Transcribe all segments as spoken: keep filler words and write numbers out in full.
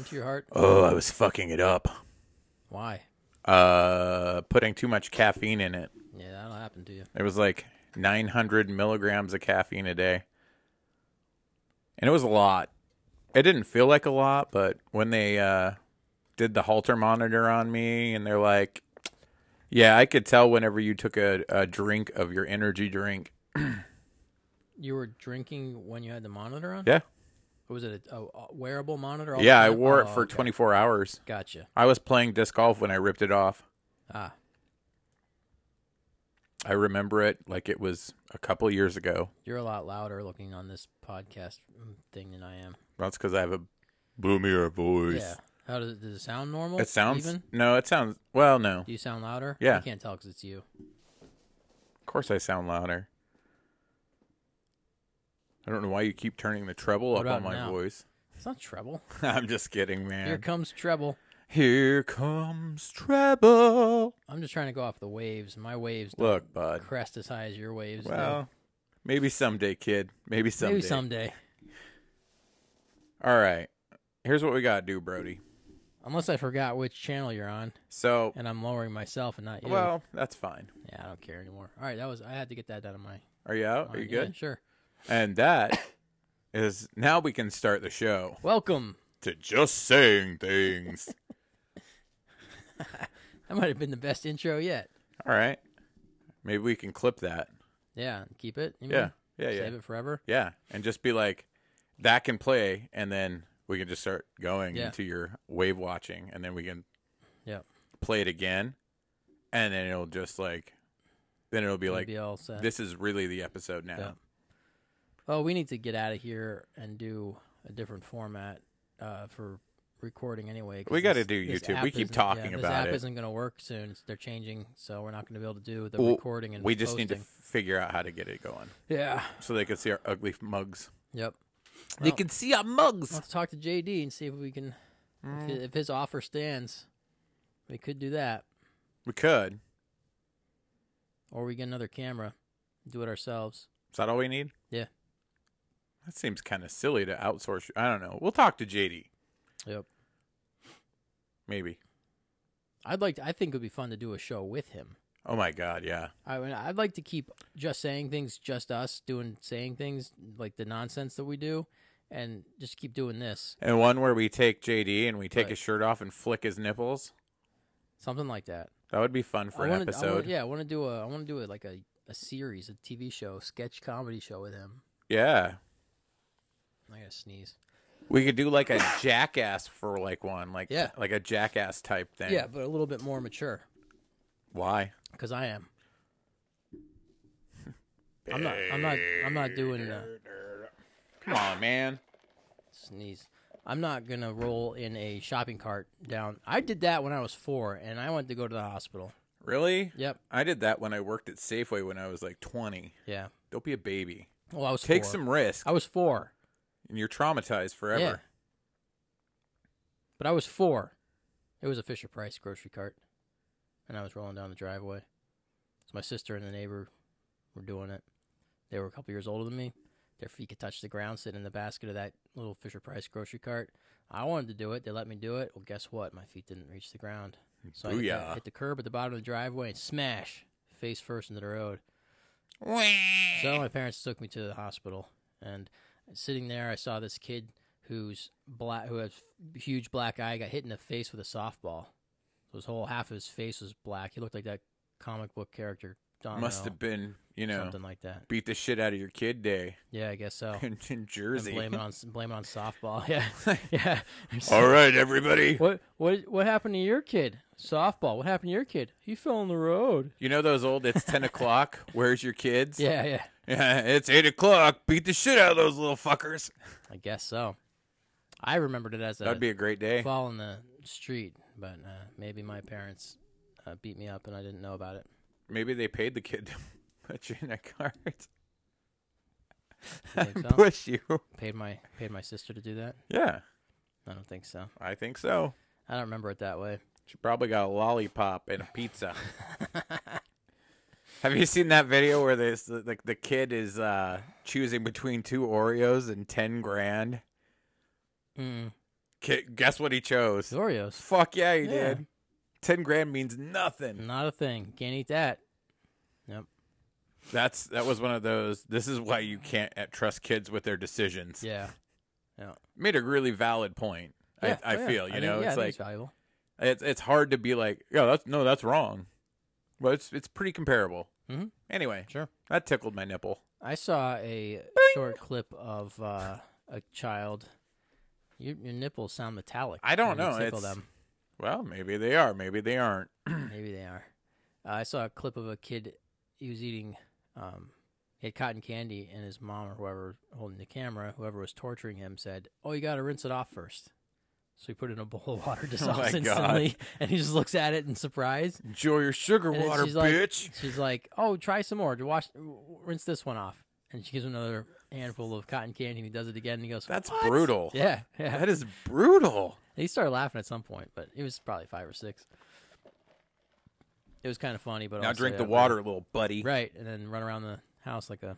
to your heart? Oh, I was fucking it up. Why? Uh, putting too much caffeine in it. Yeah, that'll happen to you. It was like nine hundred milligrams of caffeine a day. And it was a lot. It didn't feel like a lot, but when they uh, did the Holter monitor on me, and they're like, yeah, I could tell whenever you took a, a drink of your energy drink. You were drinking when you had the monitor on? Yeah. Was it a, a wearable monitor? All Yeah, the I time? wore oh, it for okay. twenty-four hours. Gotcha. I was playing disc golf when I ripped it off. Ah. I remember it like it was a couple years ago. You're a lot louder looking on this podcast thing than I am. That's because I have a boomier voice. Yeah. How does it, does it sound normal? It sounds... even? No, it sounds... Well, no. Do you sound louder? Yeah. I can't tell because it's you. Of course I sound louder. I don't know why you keep turning the treble What up on about my now? voice. It's not treble. I'm just kidding, man. Here comes treble. Here comes treble. I'm just trying to go off the waves. My waves don't Look, bud. crest as high as your waves Well, do. maybe someday, kid. Maybe someday. Maybe someday. All right. Here's what we got to do, Brody. Unless I forgot which channel you're on, So, and I'm lowering myself and not you. well, that's fine. Yeah, I don't care anymore. All right, that was I had to get that out of my. Are you out? Are mind. you good? Yeah, sure. And that is now we can start the show Welcome. to Just Saying Things. That might have been the best intro yet. All right. Maybe we can clip that. Yeah, keep it. You Yeah. mean? Yeah, yeah. Save it forever. Yeah. And just be like, that can play, and then we can just start going Yeah. into your wave watching, and then we can Yep. play it again, and then it'll just like, then it'll be It'll like, be all set. this is really the episode now. Yeah. Well, we need to get out of here and do a different format uh, for recording anyway. 'cause We got to this- do this YouTube. app We keep isn't- talking yeah, about This app it. isn't going to work soon. It's- They're changing, so we're not going to be able to do the Well, recording and we just need to posting. figure out how to get it going Yeah. so they can see our ugly mugs. Yep. They Well, can see our mugs. Let's talk to J D and see if we can, if, hi- if his offer stands, we could do that. We could. Or we get another camera, do it ourselves. Is that all we need? Yeah. That seems kind of silly to outsource. I don't know. We'll talk to J D. Yep. Maybe. I'd like to, I think it would be fun to do a show with him. Oh my God, yeah. I mean, I'd like to keep just saying things, just us doing saying things like the nonsense that we do, and just keep doing this, And one where we take J D and we take Right. his shirt off and flick his nipples. something like that. That would be fun for I an wanna, I episode. wanna, yeah, I want to do a, I want to do it like a, a series, a T V show, sketch comedy show with him. Yeah. I gotta sneeze. We could do like a jackass for like one, like Yeah. like a jackass type thing. Yeah, but a little bit more mature, Why? because I am. I'm not. I'm not. I'm not doing uh, Come on, man. sneeze. I'm not gonna roll in a shopping cart down. I did that when I was four, and I went to go to the hospital. Really? Yep. I did that when I worked at Safeway when I was like twenty. Yeah. Don't be a baby. Well, I was Take four. some risk, I was four. and you're traumatized forever. Yeah. But I was four. It was a Fisher Price grocery cart, and I was rolling down the driveway. So my sister and the neighbor were doing it. They were a couple years older than me. Their feet could touch the ground sitting in the basket of that little Fisher Price grocery cart. I wanted to do it. They let me do it. Well, guess what? My feet didn't reach the ground. So I hit Booyah. the, hit the curb at the bottom of the driveway and smash face first into the road. So my parents took me to the hospital, and sitting there, I saw this kid who's black, who has huge black eye, got hit in the face with a softball. So his whole half of his face was black. He looked like that comic book character, Domino, Must have been, you know, something like that. beat the shit out of your kid day Yeah, I guess so. in, in And Jersey. blame it on blame it on softball. Yeah, yeah. All right, everybody. What what what happened to your kid? Softball. What happened to your kid? He fell on the road. You know those old, it's ten o'clock, where's your kids? Yeah, yeah. Yeah, it's eight o'clock, beat the shit out of those little fuckers. I guess so. I remembered it as a That'd be a great day. fall in the street, but uh, maybe my parents uh, beat me up and I didn't know about it. Maybe they paid the kid to put you in a cart You think and so? push you. Paid my paid my sister to do that? Yeah, I don't think so. I think so. I don't remember it that way. She probably got a lollipop and a pizza. Have you seen that video where this the, the kid is uh, choosing between two Oreos and ten grand? Mm. Ki- Guess what he chose? Oreos. Fuck yeah, he Yeah. did. Ten grand means nothing. Not a thing. Can't eat that. Yep. That's that was one of those. This is why you can't uh, trust kids with their decisions. Yeah. Yeah. Made a really valid point. Yeah. I, I Oh, yeah. feel you I know think, yeah, it's I think like it's valuable. it's it's hard to be like, yeah, that's no, that's wrong. But it's it's pretty comparable. Mm-hmm. Anyway, Sure. that tickled my nipple. I saw a short clip of uh, a child. Your, your nipples sound metallic. I don't when you know. Tickle It's- them. Well, maybe they are. Maybe they aren't. Maybe they are. Uh, I saw a clip of a kid. He was eating. Um, he had cotton candy, and his mom or whoever holding the camera, whoever was torturing him, said, "Oh, you got to rinse it off first." So he put it in a bowl of water, Oh dissolves my God. instantly, and he just looks at it in surprise. Enjoy your sugar And then water, she's like- bitch. She's like, "Oh, try some more. Wash, rinse this one off." And she gives him another handful of cotton candy, and he does it again, and he goes, That's "What?" brutal. Yeah, yeah. That is brutal. He started laughing at some point, but he was probably five or six. It was kind of funny, but Now also, drink yeah, the water, little buddy. right? And then run around the house like a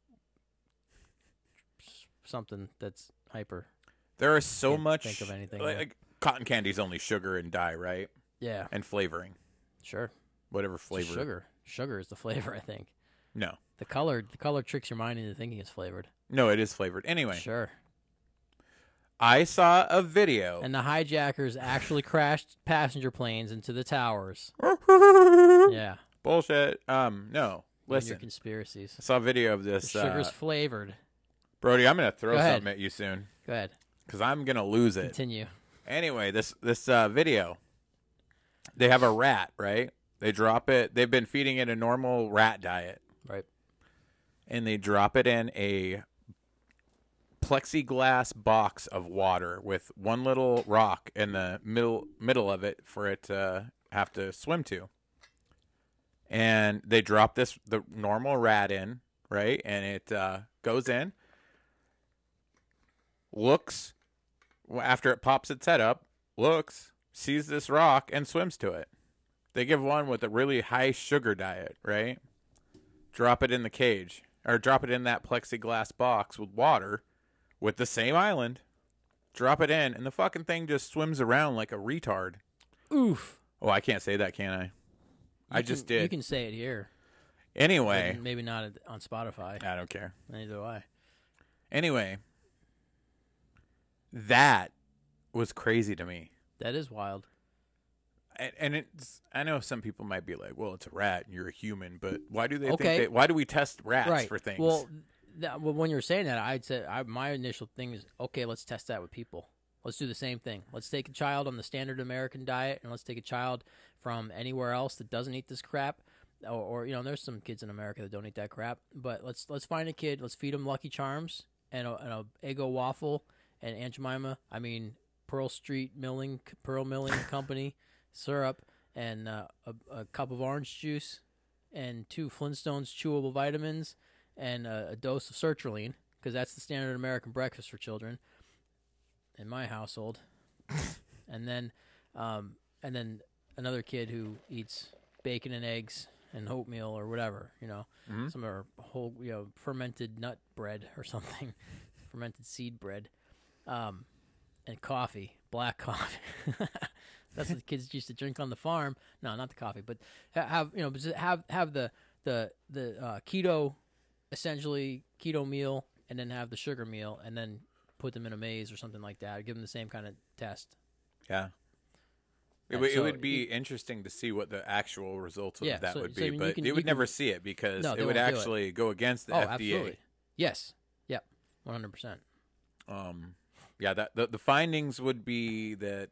something that's hyper. There is so Can't much. think of anything, Like, yeah. like cotton candy's only sugar and dye, right? Yeah, And flavoring, sure. whatever It's just flavor. sugar. Sugar is the flavor, I think. No, The color, the color tricks your mind into thinking it's flavored. no, it is flavored. Anyway, Sure. I saw a video. And the hijackers actually crashed passenger planes into the towers. Yeah. Bullshit. Um, no. You and your Listen, conspiracies. I saw a video of The this. sugar's Uh, flavored. Brody, I'm gonna throw Go ahead. something at you soon Go ahead. because I'm gonna lose it. Continue. Anyway, this this uh, video, they have a rat, right? They drop it. They've been feeding it a normal rat diet, Right. and they drop it in a plexiglass box of water with one little rock in the middle middle of it for it to have to swim to. And they drop this the normal rat in, right? And it uh, goes in, looks after it pops its head up, looks, sees this rock, and swims to it. They give one with a really high sugar diet, right? Drop it in the cage, or drop it in that plexiglass box with water, with the same island. Drop it in, and the fucking thing just swims around like a retard. Oof. Oh, I can't say that, can I? I You just can- did. You can say it here. Anyway, But maybe not at- on Spotify. I don't care. Neither do I. Anyway, that was crazy to me. That is wild. And, and it's, I know some people might be like, well, it's a rat and you're a human, but why do they Okay. think that, why do we test rats right. for things? Well, that, well, when you were saying that, I'd say I, my initial thing is, okay, let's test that with people. Let's do the same thing. Let's take a child on the standard American diet, and let's take a child from anywhere else that doesn't eat this crap. Or, or you know, there's some kids in America that don't eat that crap. But let's let's find a kid. Let's feed him Lucky Charms and a, and a Eggo waffle and Aunt Jemima. I mean, Pearl Street Milling, Pearl Milling Company syrup and uh, a, a cup of orange juice and two Flintstones chewable vitamins and a, a dose of sertraline, because that's the standard American breakfast for children in my household. and then, um, and then another kid who eats bacon and eggs and oatmeal or whatever, you know, Mhm. some are whole, you know, fermented nut bread or something, fermented seed bread, um, and coffee, black coffee. That's what the kids used to drink on the farm. No, not the coffee, but ha- have you know, just have have the the the uh, keto, essentially keto meal, and then have the sugar meal, and then put them in a maze or something like that. Give them the same kind of test. yeah. It, And would it so would be you- interesting to see what the actual results of Yeah, that so- would so, be, I mean, you but can- they you would can- never see it because No, it they would won't do it. actually go against the Oh, F D A. absolutely. Yes. Yep. One hundred percent. Um, yeah, that the, the findings would be that,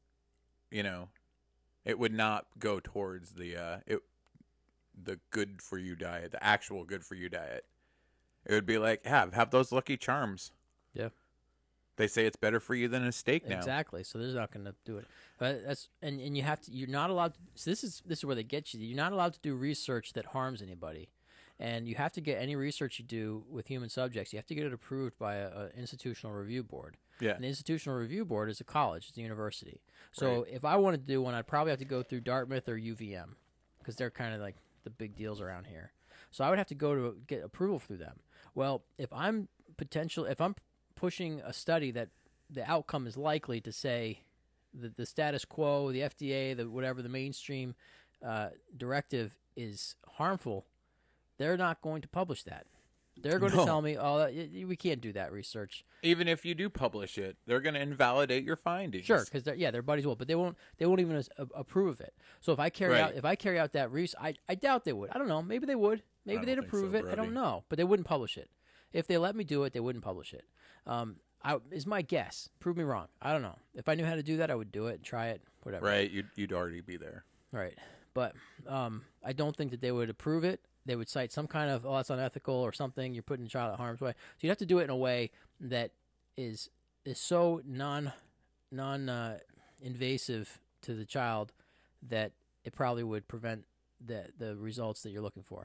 you know, it would not go towards the uh, it the good for you diet, the actual good for you diet. It would be like have have those Lucky Charms. Yeah. They say it's better for you than a steak now. Exactly. So they're not going to do it. But that's and, and you have to. You're not allowed. To, so this is this is where they get you. You're not allowed to do research that harms anybody, and you have to get any research you do with human subjects. You have to get it approved by a, a institutional review board. Yeah. And the institutional review board is a college. It's a university. So Right. if I wanted to do one, I'd probably have to go through Dartmouth or U V M because they're kind of like the big deals around here. So I would have to go to get approval through them. Well, if I'm potential, if I'm pushing a study that the outcome is likely to say that the status quo, the F D A, the whatever the mainstream uh, directive is harmful, they're not going to publish that. They're going No. to tell me, "Oh, we can't do that research." Even if you do publish it, they're going to invalidate your findings. Sure, because yeah, their buddies will, but they won't. They won't even a- approve of it. So if I carry Right. out, if I carry out that research, I, I doubt they would. I don't know. Maybe they would. Maybe don't they'd think approve so, it. I don't Brody. know, but they wouldn't publish it. If they let me do it, they wouldn't publish it. Um, I is my guess. Prove me wrong. I don't know. If I knew how to do that, I would do it and try it. Whatever. Right, you'd, you'd already be there. Right. But um, I don't think that they would approve it. They would cite some kind of, oh, that's unethical or something. You're putting the child at harm's way. So you'd have to do it in a way that is is so non non uh, invasive to the child that it probably would prevent the the results that you're looking for.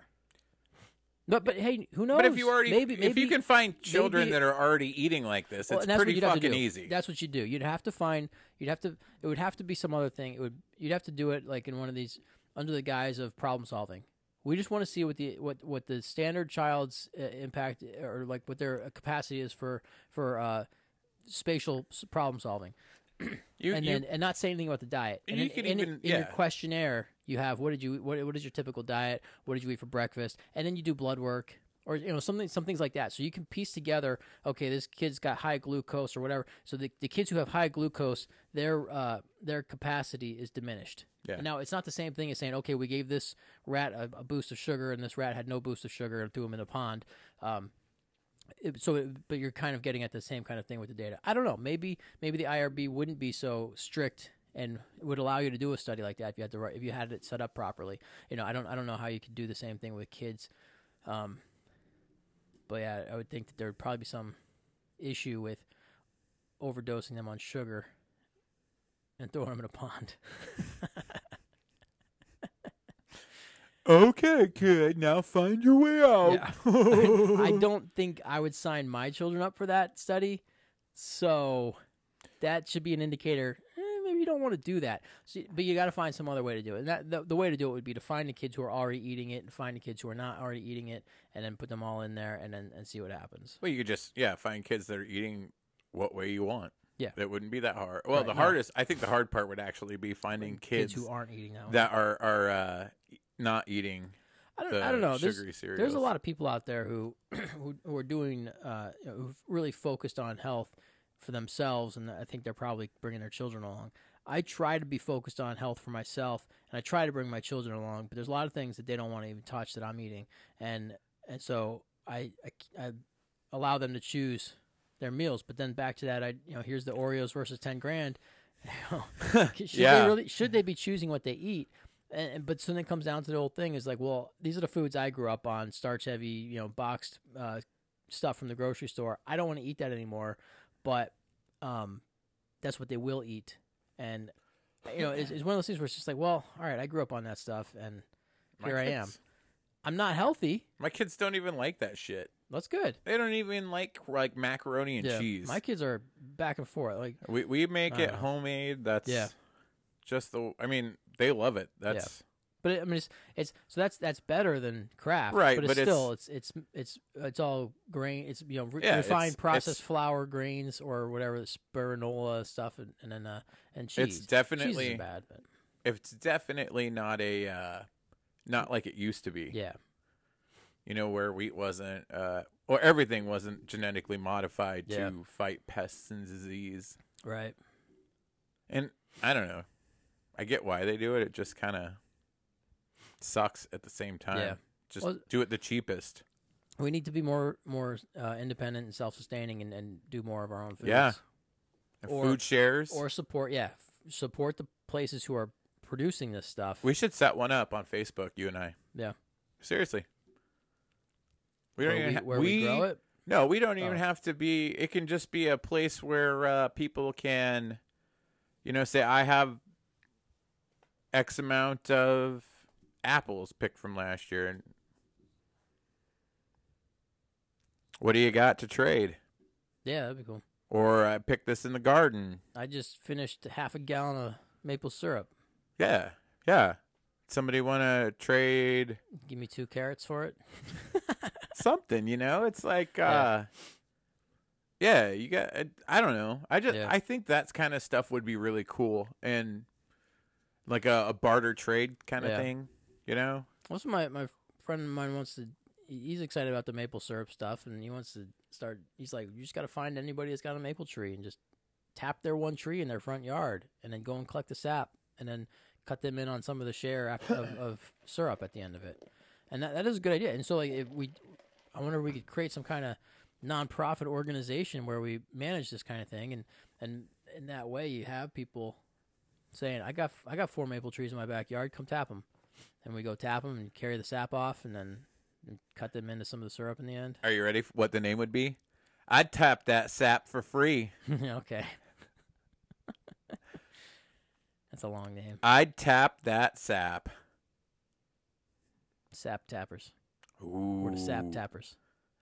But but hey, who knows? But if you already, maybe, if maybe, you can find children maybe- that are already eating like this, well, it's and that's what pretty you'd have to fucking do. easy. That's what you do. You'd have to find. You'd have to. It would have to be some other thing. It would. You'd have to do it like in one of these under the guise of problem solving. We just want to see what the what, what the standard child's uh, impact or like what their capacity is for for uh, spatial s- problem solving, you, and you, then and not say anything about the diet. And And you in, can in, even- in your yeah. questionnaire, you have what did you what what is your typical diet? What did you eat for breakfast? And then you do blood work. Or you know something, some things like that. So you can piece together. Okay, this kid's got high glucose or whatever. So the, the kids who have high glucose, their uh, their capacity is diminished. Yeah. Now it's not the same thing as saying, okay, we gave this rat a, a boost of sugar, and this rat had no boost of sugar, and threw him in a pond. Um, it, so, it, but you're kind of getting at the same kind of thing with the data. I don't know. Maybe maybe the I R B wouldn't be so strict and would allow you to do a study like that if you had the right, if you had it set up properly. You know, I don't I don't know how you could do the same thing with kids. Um, But yeah, I would think that there would probably be some issue with overdosing them on sugar and throwing them in a pond. okay, kid, now find your way out. Yeah. I don't think I would sign my children up for that study. So that should be an indicator. Eh, maybe you don't want to do that. So, but you got to find some other way to do it. And that, the, the way to do it would be to find the kids who are already eating it and find the kids who are not already eating it and then put them all in there and then and see what happens. Well, you could just, yeah, find kids that are eating what way you want. Yeah. That wouldn't be that hard. Well, Right, the no. hardest, I think the hard part would actually be finding kids, who aren't eating that way. that are, are uh, not eating I don't, the I don't know. There's, sugary cereals. there's a lot of people out there who who, who are doing uh, you know, who've really focused on health for themselves, and I think they're probably bringing their children along. I try to be focused on health for myself, and I try to bring my children along. But there's a lot of things that they don't want to even touch that I'm eating, and and so I, I, I allow them to choose their meals. But then back to that, I you know here's the Oreos versus ten grand. should Yeah. they really should they be choosing what they eat? And, and- but so then it comes down to the whole thing is like, well, these are the foods I grew up on, starch heavy, you know, boxed uh, stuff from the grocery store. I don't want to eat that anymore, but um, that's what they will eat. And you know, it's, it's one of those things where it's just like, well, all right, I grew up on that stuff, and My here I kids- am. I'm not healthy. My kids don't even like that shit. That's good. They don't even like like macaroni and Yeah, cheese. my kids are back and forth. Like, we we make I it don't know. homemade. That's Yeah. just the. I mean, they love it. That's but it, I mean, it's, it's so that's that's better than Kraft, Right, But it's but it's- still it's it's it's it's all grain. It's you know re- Yeah, refined it's- processed it's- flour grains or whatever the spirinola stuff, and, and then uh and cheese. It's cheese definitely isn't bad, but it's definitely not a uh, not like it used to be. yeah, You know, where wheat wasn't uh, or everything wasn't genetically modified Yeah. to fight pests and disease. right. And I don't know. I get why they do it. It just kind of sucks at the same time. Yeah. Just Well- do it the cheapest. We need to be more more uh, independent and self sustaining, and, and do more of our own foods. Yeah. And Or- food shares. or support yeah f- support the places who are producing this stuff. We should set one up on Facebook, you and I. Yeah. Seriously. We don't where even we, ha- where we, grow it. No, we don't even Oh. have to be. It can just be a place where uh, people can, you know, say, I have X amount of apples picked from last year. And what do you got to trade? Yeah, that'd be cool. Or I picked this in the garden. I just finished half a gallon of maple syrup. Yeah. Yeah. Somebody want to trade Give me two carrots for it. something, you know? It's like, uh, Yeah. Yeah, you got. I don't know. I just. Yeah. I think that's kind of stuff would be really cool and like a, a barter trade kind of Yeah. thing. You know. Also, my my friend of mine wants to. He's excited about the maple syrup stuff, and he wants to start. He's like, you just got to find anybody that's got a maple tree and just tap their one tree in their front yard, and then go and collect the sap, and then cut them in on some of the share after, of, of syrup at the end of it. And that that is a good idea. And so, like, if we, I wonder if we could create some kind of nonprofit organization where we manage this kind of thing, and and in that way, you have people saying, I got I got four maple trees in my backyard, come tap them. And we go tap them and carry the sap off, and then and cut them into some of the syrup in the end. Are you ready for what the name would be? I'd tap that sap for free. Okay. That's a long name. I'd tap that sap. Sap Tappers. Ooh. Or the Sap Tappers.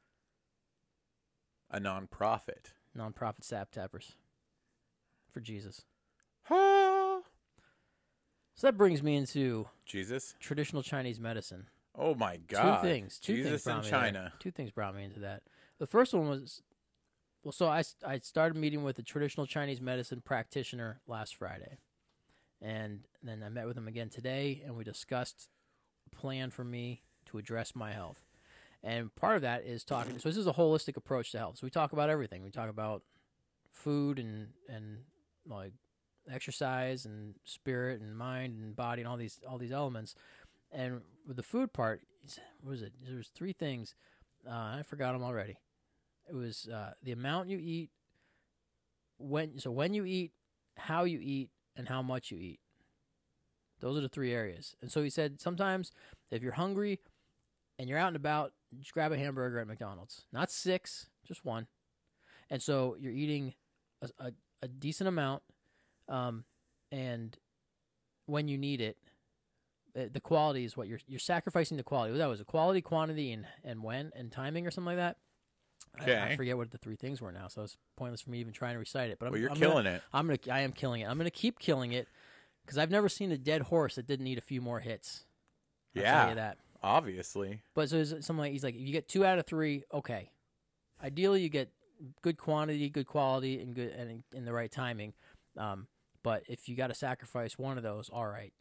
A nonprofit. Nonprofit Sap Tappers. For Jesus. Ah. So that brings me into Jesus. traditional Chinese medicine. Oh my God. Two things. Two Jesus things brought in me China. there. Two things brought me into that. The first one was, well, so I, I started meeting with a traditional Chinese medicine practitioner last Friday. And then I met with him again today, and we discussed a plan for me to address my health. And part of that is talking, so this is a holistic approach to health. So we talk about everything. We talk about food and, and like exercise and spirit and mind and body and all these all these elements. And with the food part, what was it? There was three things. Uh, I forgot them already. It was uh, the amount you eat, when so when you eat, how you eat, and how much you eat. Those are the three areas. And so he said sometimes if you're hungry and you're out and about, just grab a hamburger at McDonald's. Not six, just one. And so you're eating a, a, a decent amount, um, and when you need it, the quality is what you're you're sacrificing the quality. That was a quality, quantity, and, and when, and timing or something like that. Okay. I, I forget what the three things were now, so it's pointless for me even trying to recite it. But I'm, Well, you're I'm killing gonna, it. I'm gonna, I am killing it. I'm gonna keep killing it because I've never seen a dead horse that didn't need a few more hits. I'll Yeah. tell you that. Obviously. But so it's something like he's like, if you get two out of three, okay. Ideally, you get good quantity, good quality, and good and in the right timing. Um, but if you got to sacrifice one of those, all right.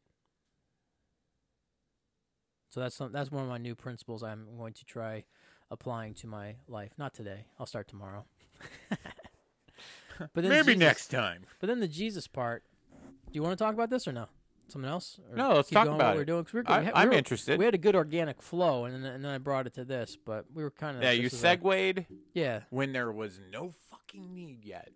So that's some, that's one of my new principles I'm going to try applying to my life. Not today. I'll start tomorrow. But then Maybe Jesus, next time. But then the Jesus part. Do you want to talk about this or no? Something else? Or No, let's keep talk going about what it. We're doing? 'Cause we're, I- we had- I'm we were- interested. We had a good organic flow, and then, and then I brought it to this, but we were kind of Yeah, you segued yeah. when there was no fucking need yet.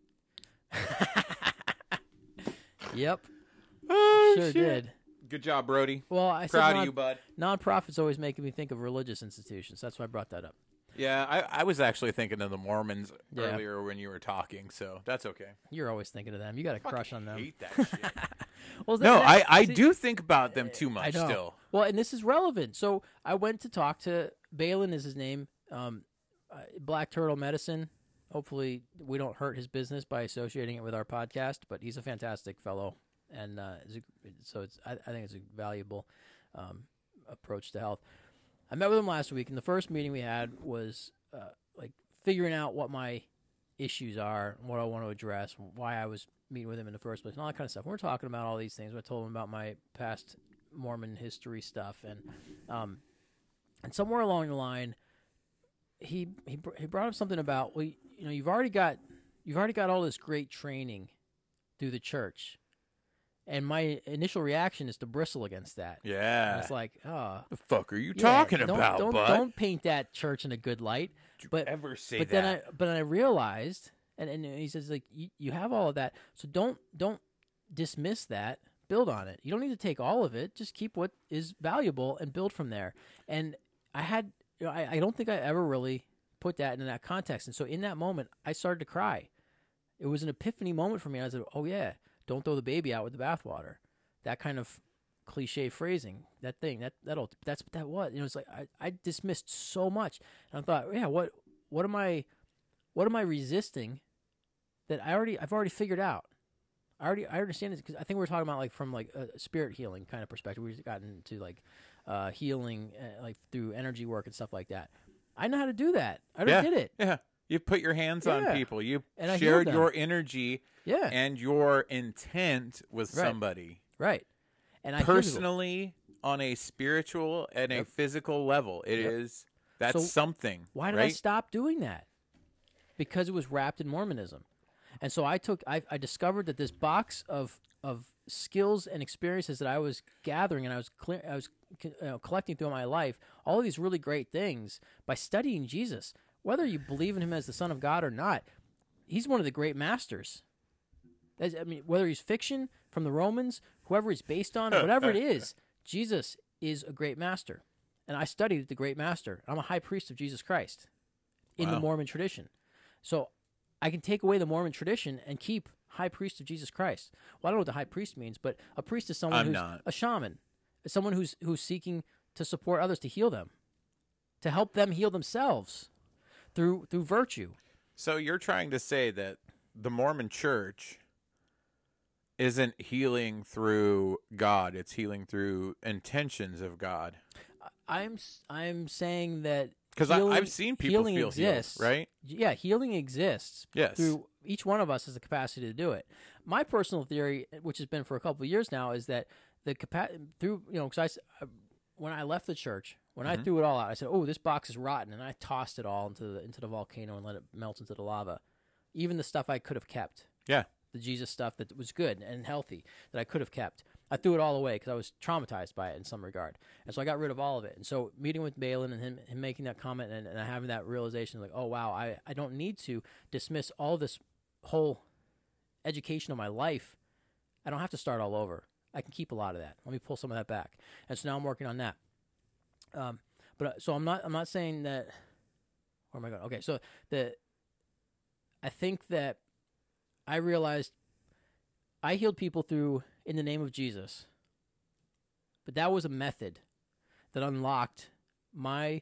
Yep. Oh, Sure shit. did. Good job, Brody. Well, I said Proud non- of you, bud. nonprofits always making me think of religious institutions. That's why I brought that up. Yeah, I, I was actually thinking of the Mormons Yeah. earlier when you were talking, so that's okay. You're always thinking of them. You got a crush on them. hate that shit. Well, No, that- I, I see- do think about them too I much know. still. Well, and this is relevant. So I went to talk to Balin, is his name, um, uh, Black Turtle Medicine. Hopefully, we don't hurt his business by associating it with our podcast. But he's a fantastic fellow, and uh, is a, so it's I, I think it's a valuable um, approach to health. I met with him last week, and the first meeting we had was uh, like figuring out what my issues are, what I want to address, why I was meeting with him in the first place, and all that kind of stuff. We're talking about all these things. I told him about my past Mormon history stuff, and um, and somewhere along the line, he he br- he brought up something about, well, you know, you've already got you've already got all this great training through the church, and my initial reaction is to bristle against that. And Yeah. it's like, oh, the fuck are you yeah, talking don't, about, don't, bud? Don't paint that church in a good light. Did you but ever say but that? then I but then I realized, and, and he says, like, you, you have all of that, so don't don't dismiss that. Build on it. You don't need to take all of it. Just keep what is valuable and build from there. And I had, you know, I, I don't think I ever really put that in that context. And so in that moment, I started to cry. It was an epiphany moment for me. I said, "Oh yeah, don't throw the baby out with the bathwater." That kind of cliche phrasing, that thing, that that'll that's what that was. You know, it's like I, I dismissed so much, and I thought, yeah, what what am I, what am I resisting that I already I've already figured out. I already I understand this because I think we're talking about like from like a spirit healing kind of perspective. We've gotten to like uh, healing uh, like through energy work and stuff like that. I know how to do that. I already Yeah. did it. Yeah. You put your hands on Yeah. people. You And I healed shared them. your energy Yeah. and your intent with Right. somebody. Right. And I healed people. Personally, on a spiritual and a Yep. physical level, it Yep. is that's So something. Why did right? I stop doing that? Because it was wrapped in Mormonism. And so I took I, I discovered that this box of of skills and experiences that I was gathering and I was clear, I was you know, collecting throughout my life, all of these really great things by studying Jesus. Whether you believe in him as the Son of God or not, he's one of the great masters. As, I mean, whether he's fiction from the Romans, whoever he's based on, whatever it is, Jesus is a great master. And I studied the great master. I'm a high priest of Jesus Christ in Wow. the Mormon tradition. So I can take away the Mormon tradition and keep high priest of Jesus Christ. Well, I don't know what the high priest means, but a priest is someone I'm who's not. a shaman, someone who's who's seeking to support others to heal them, to help them heal themselves through through virtue. So you're trying to say that the Mormon Church isn't healing through God; it's healing through intentions of God. I'm s- I'm saying that Because healing- I've seen people healing feel exists, healed, right? Yeah, healing exists. Yes. Through each one of us has the capacity to do it. My personal theory, which has been for a couple of years now, is that the capa- through you know, because I s- uh, when I left the church, when Mm-hmm. I threw it all out, I said, "Oh, this box is rotten," and I tossed it all into the into the volcano and let it melt into the lava. Even the stuff I could have kept, Yeah. the Jesus stuff that was good and healthy that I could have kept, I threw it all away because I was traumatized by it in some regard. And so I got rid of all of it. And so meeting with Balin and him, him making that comment and, and having that realization, like, oh, wow, I, I don't need to dismiss all this whole education of my life. I don't have to start all over. I can keep a lot of that. Let me pull some of that back. And so now I'm working on that. Um, but uh, so I'm not I'm not saying that. Where am I going? Okay, so the I think that I realized I healed people through in the name of Jesus, but that was a method that unlocked my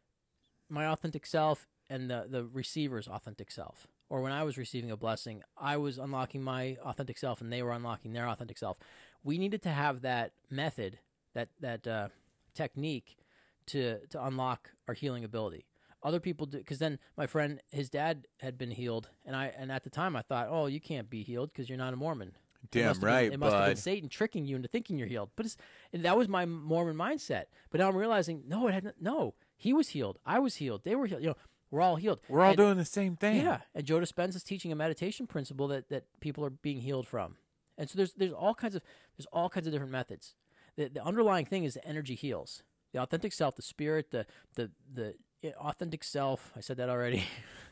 my authentic self and the the receiver's authentic self. Or when I was receiving a blessing, I was unlocking my authentic self, and they were unlocking their authentic self. We needed to have that method, that that uh, technique, to to unlock our healing ability. Other people do, because then my friend, his dad had been healed, and I and at the time I thought, oh, you can't be healed because you're not a Mormon. It Damn must have right, been, it must have been bud. Satan tricking you into thinking you're healed. But it's, and that was my Mormon mindset. But now I'm realizing, no, it had not, no. He was healed. I was healed. They were healed. You know, we're all healed. We're all And- doing the same thing. yeah, and Joe Dispenza is teaching a meditation principle that, that people are being healed from, and so there's there's all kinds of there's all kinds of different methods. The the underlying thing is the energy heals, the authentic self, the spirit, the the the authentic self. I said that already.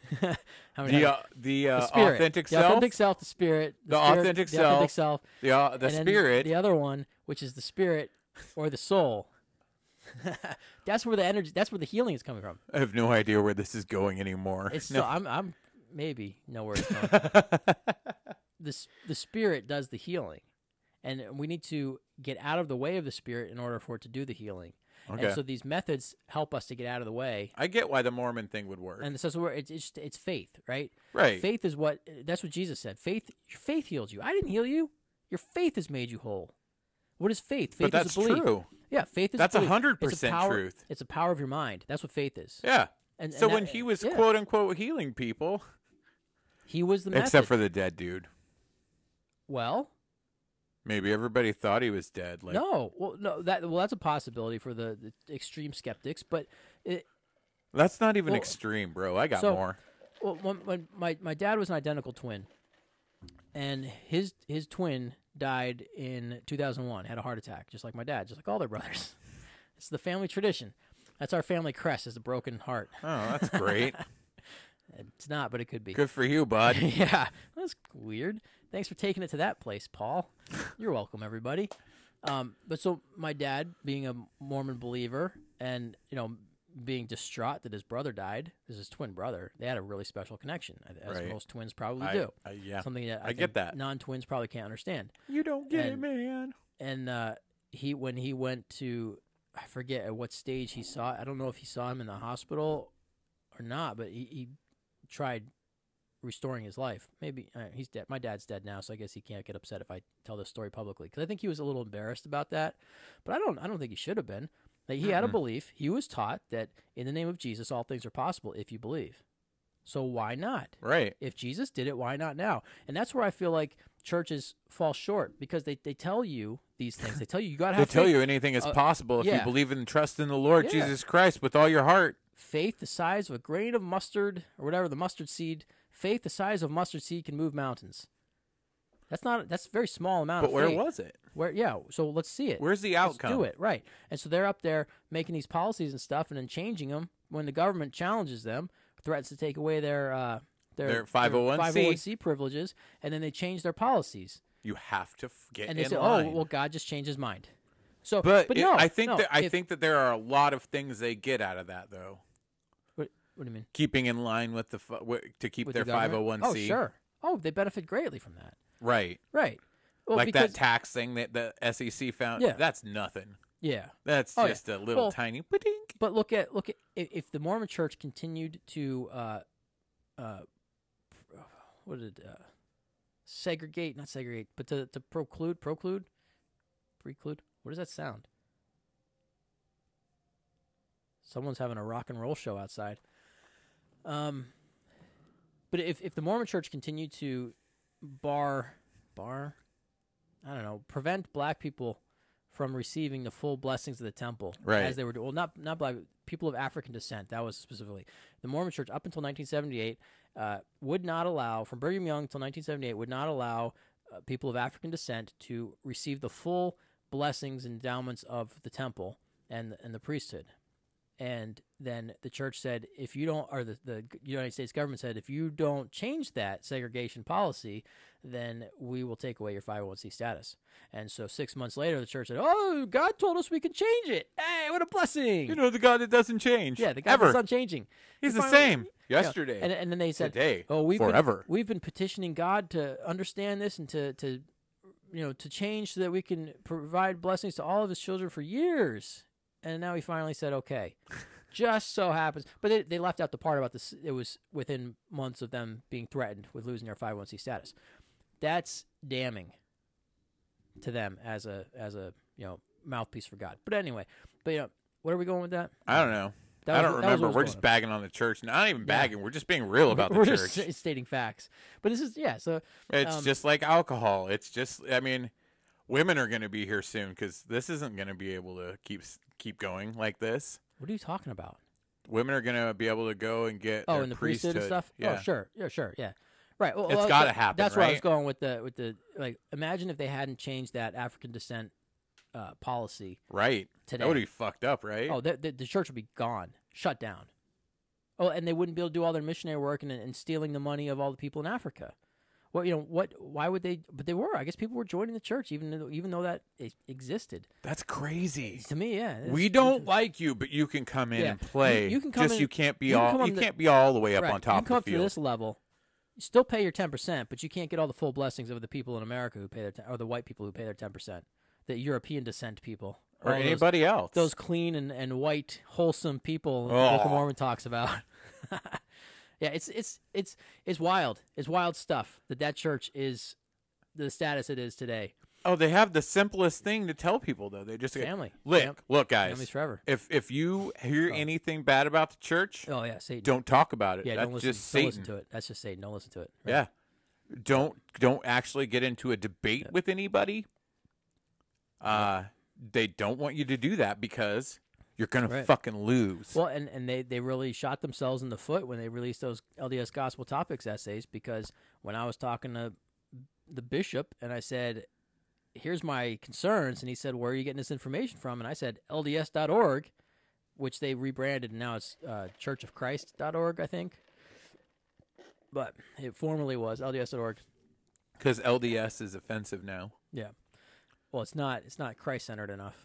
How many The times? uh, the, uh, The spirit, authentic the self, authentic self, the spirit, The spirit, authentic the authentic self, self, the uh, the and then spirit. the other one, which is the spirit or the soul. That's where the energy. That's where the healing is coming from. I have no idea where this is going anymore. It's No. still, I'm I'm maybe know where it's going. the s- the spirit does the healing, and we need to get out of the way of the spirit in order for it to do the healing. Okay. And so these methods help us to get out of the way. I get why the Mormon thing would work. And so, so we're, it's, it's it's faith, right? Right. Faith is what that's what Jesus said. Faith, your faith heals you. I didn't heal you. Your faith has made you whole. What is faith? Faith but that's is a belief. true. Yeah, faith is That's a a belief. hundred It's a percent power- truth. It's a power of your mind. That's what faith is. Yeah. And, So and when that- he was yeah. quote unquote healing people, he was the method. except for the dead dude, well. maybe everybody thought he was dead. Like, No, well, no, that well, that's a possibility for the, the extreme skeptics. But it, that's not even Well, extreme, bro. I got so- more. well, when, when my my dad was an identical twin, and his his twin died in two thousand one, had a heart attack, just like my dad, just like all their brothers. It's the family tradition. That's our family crest, is a broken heart. Oh, that's great. It's not, but it could be. Good for you, bud. Yeah, that's weird. Thanks for taking it to that place, Paul. You're welcome, everybody. Um, but so my dad, being a Mormon believer, and you know, being distraught that his brother died, this is his twin brother. They had a really special connection, as Right. most twins probably I- do. I- yeah. Something that I, I think get that. non-twins probably can't understand. You don't get it, And- man. And uh, he, when he went to, I forget at what stage he saw. I don't know if he saw him in the hospital or not, but he, he tried restoring his life. Maybe uh, he's dead. My dad's dead now, so I guess he can't get upset if I tell this story publicly, because I think he was a little embarrassed about that. But I don't. I don't think he should have been. Like, he had a belief. He was taught that in the name of Jesus, all things are possible if you believe. So why not? Right. If Jesus did it, why not now? And that's where I feel like churches fall short because they, they tell you these things. They tell you you got to They have tell faith. you anything is Uh, possible if you yeah. believe and trust in the Lord Yeah. Jesus Christ with all your heart. Faith the size of a grain of mustard or whatever, the mustard seed. Faith the size of mustard seed can move mountains. That's not that's a very small amount But of where faith. was it? Where yeah, so let's see it. Where's the Let's outcome? do it, right. And so they're up there making these policies and stuff and then changing them when the government challenges them, threatens to take away their uh their, Their five oh one c. five oh one c privileges, and then they change their policies. You have to f- get And they in say, line. "Oh, well God just changed his mind." So but but it- no, I think no, that I if- think that there are a lot of things they get out of that though. what, what do you mean? Keeping in line with the fu- wi- to keep With their the government? five oh one c. Oh, sure. Oh, they benefit greatly from that. Right. Right. Well, like because, that tax thing that the S E C found. Yeah. That's nothing. yeah. That's Oh, yeah. just a little Well, tiny ba-dink. But look at look at if, if the Mormon Church continued to uh, uh, what did it, uh, segregate, not segregate, but to to proclude, proclude, preclude. What does that sound? Someone's having a rock and roll show outside. Um, but if if the Mormon Church continued to bar bar, I don't know, prevent black people from receiving the full blessings of the temple, Right. as they were doing. Well, not not black people of African descent. That was specifically the Mormon Church up until nineteen seventy-eight uh, would not allow, from Brigham Young until nineteen seventy-eight, would not allow uh, people of African descent to receive the full blessings and endowments of the temple and and the priesthood. And then the church said, if you don't, or the, the United States government said, if you don't change that segregation policy, then we will take away your five oh one c status. And so six months later, the church said, oh, God told us we can change it. Hey, what a blessing. You know the God that doesn't change. yeah, the God ever. is unchanging. He's He the finally- same. you know, Yesterday. and, and then they said, today. oh, we've forever. Been, we've been petitioning God to understand this and to, to, you know, to change so that we can provide blessings to all of his children for years. And now he finally said, okay. Just so happens. But they, they left out the part about this. It was within months of them being threatened with losing their five oh one c status. That's damning to them as a, as a you know, mouthpiece for God. But anyway, but you know, where are we going with that? I don't know. That I was- don't that was remember. what was We're going just on. bagging on the church. Not even Yeah. bagging. We're just being real about the We're church. just sta- stating facts. But this is, yeah, so. It's um, just like alcohol. It's just, I mean, women are going to be here soon because this isn't going to be able to keep keep going like this. What are you talking about? Women are going to be able to go and get Oh, their in the priesthood and stuff. Yeah. Oh, sure, yeah, sure, yeah. Right. Well, It's well, gotta that- happen, That's where I was right? going with the with the like. Imagine if they hadn't changed that African descent uh, policy Right. today. That would be fucked up, right? Oh, the, the, the church would be gone, shut down. Oh, and they wouldn't be able to do all their missionary work and, and stealing the money of all the people in Africa. Well, you know what? Why would they? But they were. I guess people were joining the church, even though, even though that it existed. That's crazy. To me, yeah. it's- We don't like you, but you can come in Yeah. and play. You- you can come just in- you can't be you can all come on you the- can't be all the way up right. on top You can come of up the to field. this level. You still pay your ten percent, but you can't get all the full blessings of the people in America who pay their ten, or the white people who pay their ten percent, the European descent people, or all those- anybody else. those clean and, and white, wholesome people the Oh. Book of Mormon talks about. Yeah, it's it's it's it's wild. It's wild stuff that that church is the status it is today. Oh, they have the simplest thing to tell people though. They just Family. Look, Fam- look, guys. Family's forever. If if you hear Oh. anything bad about the church, Oh yeah, Satan. don't talk about it. yeah, That's don't listen. just don't Satan. listen to it. That's just Satan. Don't listen to it. Right. Yeah. Don't don't actually get into a debate with anybody. Uh they don't want you to do that because you're gonna Right. fucking lose. Well, and, and they, they really shot themselves in the foot when they released those L D S Gospel Topics essays, because when I was talking to the bishop and I said, here's my concerns, and he said, where are you getting this information from? And I said, L D S dot org, which they rebranded, and now it's uh, church of christ dot org, I think. But it formerly was L D S dot org. Because L D S is offensive now. Yeah. Well, it's not it's not Christ-centered enough.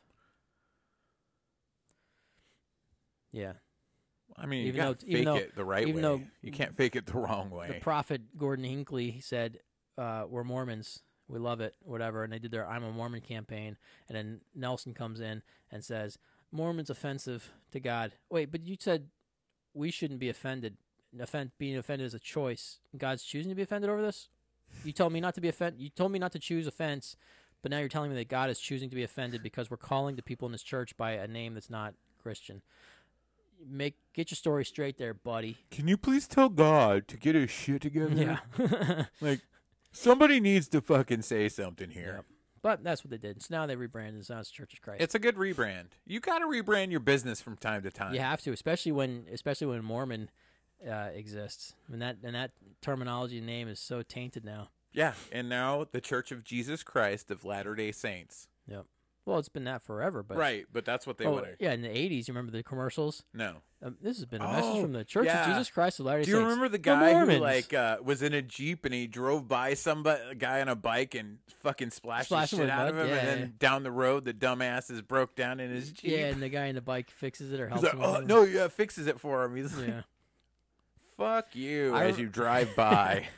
Yeah. I mean, you Even gotta though- even fake though- it the right even way. though You can't fake it the wrong The way. prophet Gordon Hinckley said, uh, we're Mormons. We love it, whatever. And they did their I'm a Mormon campaign. And then Nelson comes in and says, Mormon's offensive to God. Wait, but you said we shouldn't be offended. Offend, being offended is a choice. God's choosing to be offended over this? You told me not to be offended. You told me not to choose offense, but now you're telling me that God is choosing to be offended because we're calling the people in this church by a name that's not Christian. make get your story straight there, buddy. Can you please tell God to get his shit together? Yeah. Like, somebody needs to fucking say something here. Yep. But that's what they did. So now they rebranded. It's now it's Church of Christ. It's a good rebrand. You got to rebrand your business from time to time. You have to, especially when especially when Mormon uh, exists. And that and that terminology and name is so tainted now. Yeah, and now the Church of Jesus Christ of Latter-day Saints. Yep. Well, it's been that forever, but Right, but that's what they oh, wanted. yeah, in the eighties, you remember the commercials? No. Um, this has been a Oh, message from the Church yeah. of Jesus Christ of Latter-day Do you Saints. remember the The guy who Mormons. like uh, was in a Jeep and he drove by somebody, a guy on a bike and fucking splashed Splash the him shit with out mud? of him, Yeah, and then yeah. down the road the dumbasses broke down in his Jeep. Yeah, and the guy in the bike fixes it or He's helps like, him with oh it. no, yeah, fixes it for him. He's like, Yeah. fuck you I as re- you drive by.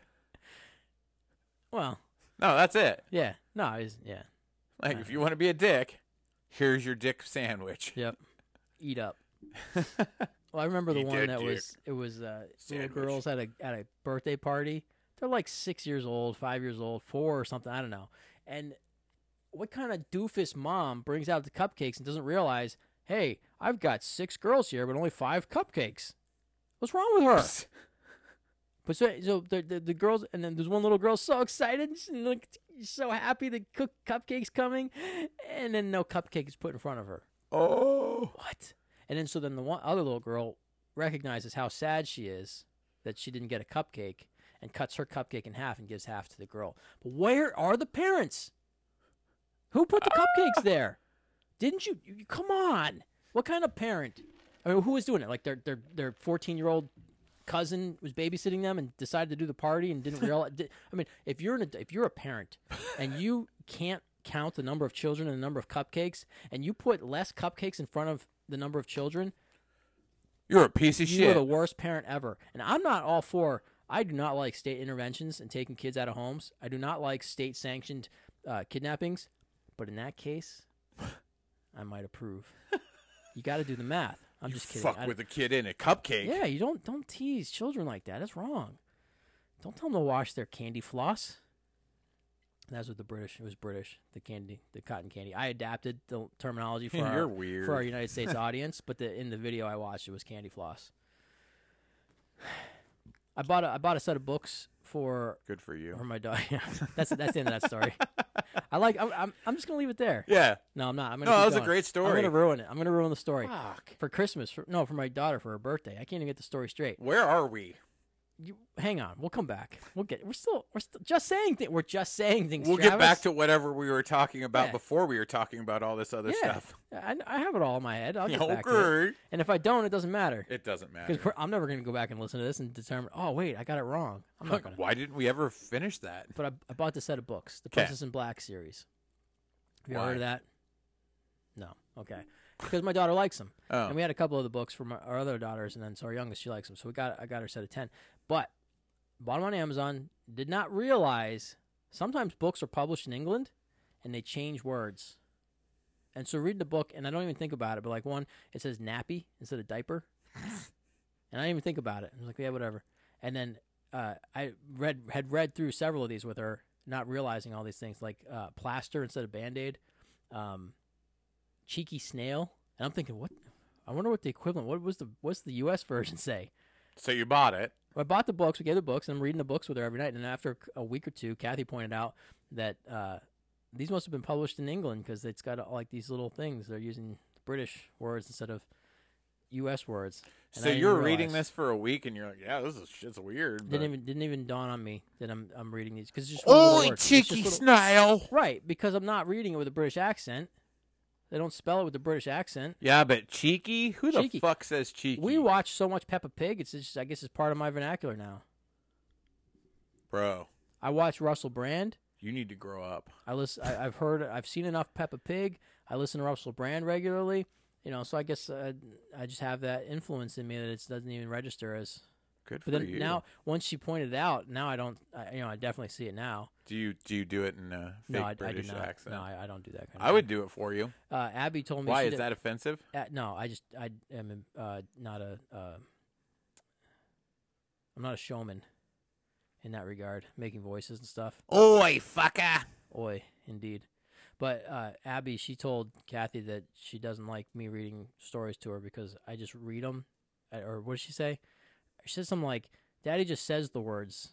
Well, No, that's it. yeah. No, it's, yeah. Like, Uh, if you want to be a dick, here's your dick sandwich. Yep. Eat up. Well, I remember the Eat one that that dick. was it was uh, little Sandwich. girls at a at a birthday party. They're like six years old, five years old, four or something. I don't know. And what kind of doofus mom brings out the cupcakes and doesn't realize, hey, I've got six girls here, but only five cupcakes. What's wrong with her? But so, so the, the the girls, and then there's one little girl so excited, and like so happy the cook cupcakes coming, and then no cupcake is put in front of her. Oh. What? And then so then the one other little girl recognizes how sad she is that she didn't get a cupcake and cuts her cupcake in half and gives half to the girl. But where are the parents? Who put the cupcakes there? Didn't you, you? Come on! What kind of parent? I mean, who was doing it? Like their their their fourteen year old cousin was babysitting them and decided to do the party and didn't realize. Did, I mean, if you're an if you're a parent and you can't count the number of children and the number of cupcakes, and you put less cupcakes in front of the number of children, You're a piece of you shit. are the worst parent ever. And I'm not all for. I do not like state interventions and taking kids out of homes. I do not like state sanctioned uh, kidnappings. But in that case, I might approve. You got to do the math. I'm just kidding. Fuck I- with a kid in a cupcake. yeah, you don't don't tease children like that. That's wrong. Don't tell them to wash their candy floss. That's what the British. It was British. The candy, the cotton candy. I adapted the terminology for You're our weird. for our United States audience, but the, in the video I watched, it was candy floss. I bought a I bought a set of books for Good for you. for my dog. that's that's the end of that story. I like. I'm I'm, I'm just gonna leave it there. Yeah. No, I'm not. I'm gonna. No, keep that was a going. great I'm story. gonna ruin it. I'm gonna ruin the story Fuck. for Christmas. For, no, for my daughter for her birthday. I can't even get the story straight. Where are we? You, hang on, we'll come back. We'll get. We're still. We're still just saying things. We're just saying things. We'll get Travis. back to whatever we were talking about Yeah. before we were talking about all this other yeah. stuff. I, I have it all in my head. I'll get back to it. Okay. And if I don't, it doesn't matter It doesn't matter. because I'm never gonna go back and listen to this and determine. Oh wait, I got it wrong. I'm not gonna. Why didn't we ever finish that? But I, I bought the set of books, the 'Kay. Princess in Black series. Have you Why? heard of that? No. Okay. Because my daughter likes them. Oh. And we had a couple of the books from our, our other daughters, and then so our youngest, she likes them. So we got I got her a set of ten. But bought them on Amazon. Did not realize sometimes books are published in England, and they change words. And so read the book, and I don't even think about it. But like one, it says nappy instead of diaper, and I didn't even think about it. I was like, yeah, whatever. And then uh, I read had read through several of these with her, not realizing all these things, like uh, plaster instead of Band-Aid, um, cheeky snail. And I'm thinking, what? I wonder what the equivalent. What was the what's the U S version say? So you bought it. I bought the books. We gave the books, and I'm reading the books with her every night. And after a week or two, Kathy pointed out that uh, these must have been published in England because it's got uh, like these little things. They're using British words instead of U S words. And So I didn't you're realize. reading this for a week, and you're like, "Yeah, this is shit's weird." But... Didn't even didn't even dawn on me that I'm I'm reading these because it's just one little Oi, word. It's cheeky just little- snail. Right, because I'm not reading it with a British accent. They don't spell it with the British accent. Yeah, but cheeky. Who the Cheeky. fuck says cheeky? We watch so much Peppa Pig. It's just I guess it's part of my vernacular now. Bro, I watch Russell Brand. you need to grow up. I listen. I, I've heard. I've seen enough Peppa Pig. I listen to Russell Brand regularly. You know, so I guess uh, I just have that influence in me that it doesn't even register as. Good for But then you. now, once she pointed it out, now I don't. I, you know, I definitely see it now. do you do you do it in a fake no, I, I British do not. accent? No, I, I don't do that kind of I would do it for you. thing. Uh, Abby told me. Why she is did, that offensive? Uh, no, I just I am uh, not a uh, I'm not a showman in that regard, making voices and stuff. Oi, fucker. Oi, indeed. But uh, Abby, she told Kathy that she doesn't like me reading stories to her because I just read them. Or what did she say? She said something like, Daddy just says the words.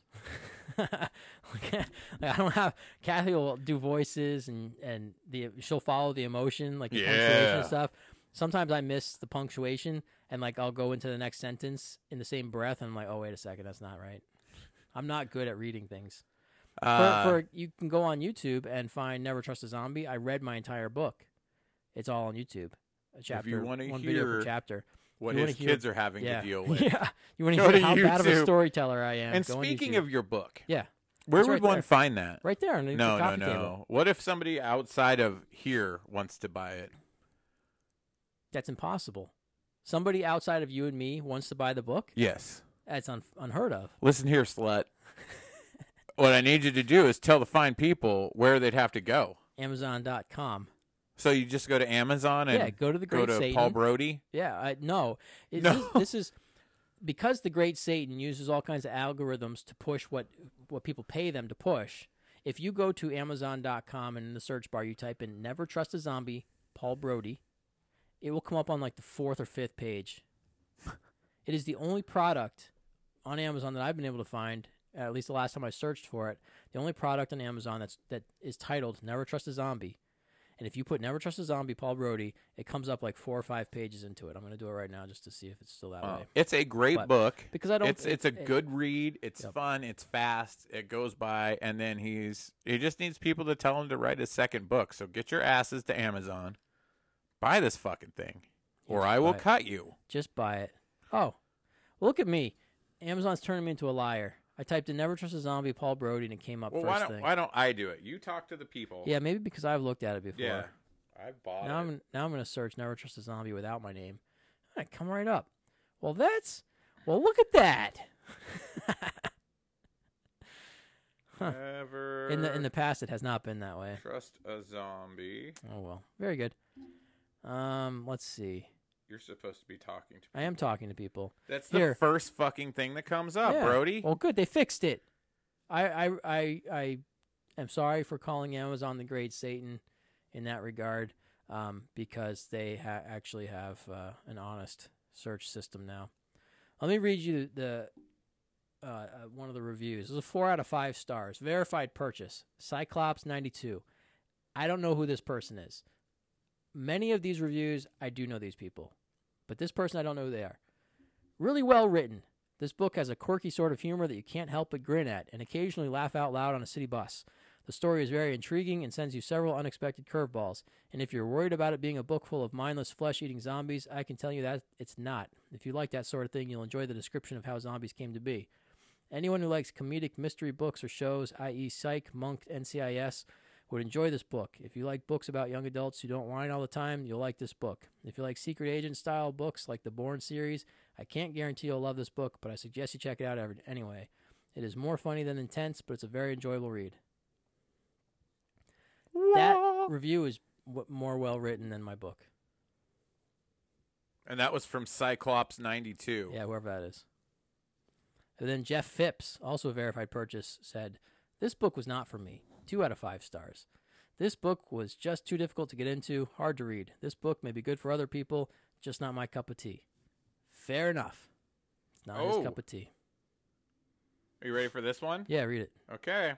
like, I don't have... Kathy will do voices and, and the she'll follow the emotion, like the Yeah. punctuation and stuff. Sometimes I miss the punctuation, and like I'll go into the next sentence in the same breath, and I'm like, oh, wait a second, that's not right. I'm not good at reading things. Uh, For, for you can go on YouTube and find Never Trust a Zombie. I read my entire book. It's all on YouTube. A chapter, you wanna one video per hear chapter. what you his wanna hear- kids are having Yeah, to deal with. yeah. You want to Go hear to how bad of a YouTube. storyteller I am? And Go on speaking YouTube. of your book, yeah, where It's would right one there. find that? right there underneath No, the no, coffee no. table. What if somebody outside of here wants to buy it? That's impossible. Somebody outside of you and me wants to buy the book. Yes. That's un- unheard of. Listen here, slut. What I need you to do is tell the fine people where they'd have to go. Amazon dot com. So you just go to Amazon and Yeah, go to the go Great to Satan. Paul Brody. Yeah, I, no. It, No. This, this is because the Great Satan uses all kinds of algorithms to push what what people pay them to push. If you go to Amazon dot com and in the search bar you type in "Never Trust a Zombie," Paul Brody, it will come up on like the fourth or fifth page. It is the only product on Amazon that I've been able to find, at least the last time I searched for it, the only product on Amazon that's that is titled "Never Trust a Zombie." And if you put "Never Trust a Zombie," Paul Brody, it comes up like four or five pages into it. I'm going to do it right now just to see if it's still that Oh, way. it's a great But- book. Because I don't. It's it's a it- good read. It's Yep. fun. It's fast. It goes by, and then he's he just needs people to tell him to write his second book. So get your asses to Amazon, buy this fucking thing, or just I will buy it. cut you. Just buy it. Oh, look at me. Amazon's turning me into a liar. I typed in "Never Trust a Zombie," Paul Brody, and it came up Well, first why don't thing. why don't I do it? You talk to the people. Yeah, maybe because I've looked at it before. yeah. I bought Now it. I'm now I'm going to search "Never Trust a Zombie" without my name. All right, come right up. Well, that's well. Look at that. Never In the in the past, it has not been that way. trust a zombie. Oh well, very good. Um, let's see. You're supposed to be talking to. I am talking to people. That's the Here. first fucking thing that comes up, Yeah. Brody. Well, good. They fixed it. I, I, I, I am sorry for calling Amazon the Great Satan in that regard, um, because they ha- actually have uh, an honest search system now. Let me read you the uh, uh, one of the reviews. This is a four out of five stars. Verified purchase. Cyclops ninety-two. I don't know who this person is. Many of these reviews, I do know these people. But this person, I don't know who they are. Really well written. This book has a quirky sort of humor that you can't help but grin at and occasionally laugh out loud on a city bus. The story is very intriguing and sends you several unexpected curveballs. And if you're worried about it being a book full of mindless flesh-eating zombies, I can tell you that it's not. If you like that sort of thing, you'll enjoy the description of how zombies came to be. Anyone who likes comedic mystery books or shows, that is. Psych, Monk, N C I S, would enjoy this book. If you like books about young adults who don't whine all the time, you'll like this book. If you like secret agent style books like the Bourne series, I can't guarantee you'll love this book, but I suggest you check it out every- anyway. It is more funny than intense, but it's a very enjoyable read. That review is w- more well written than my book. And that was from Cyclops ninety-two. Yeah, whoever that is. And then Jeff Phipps, also a verified purchase, said, "This book was not for me. Two out of five stars. This book was just too difficult to get into, hard to read. This book may be good for other people, just not my cup of tea." Fair enough. It's not Oh. his cup of tea. Are you ready for this one? Yeah, read it. Okay.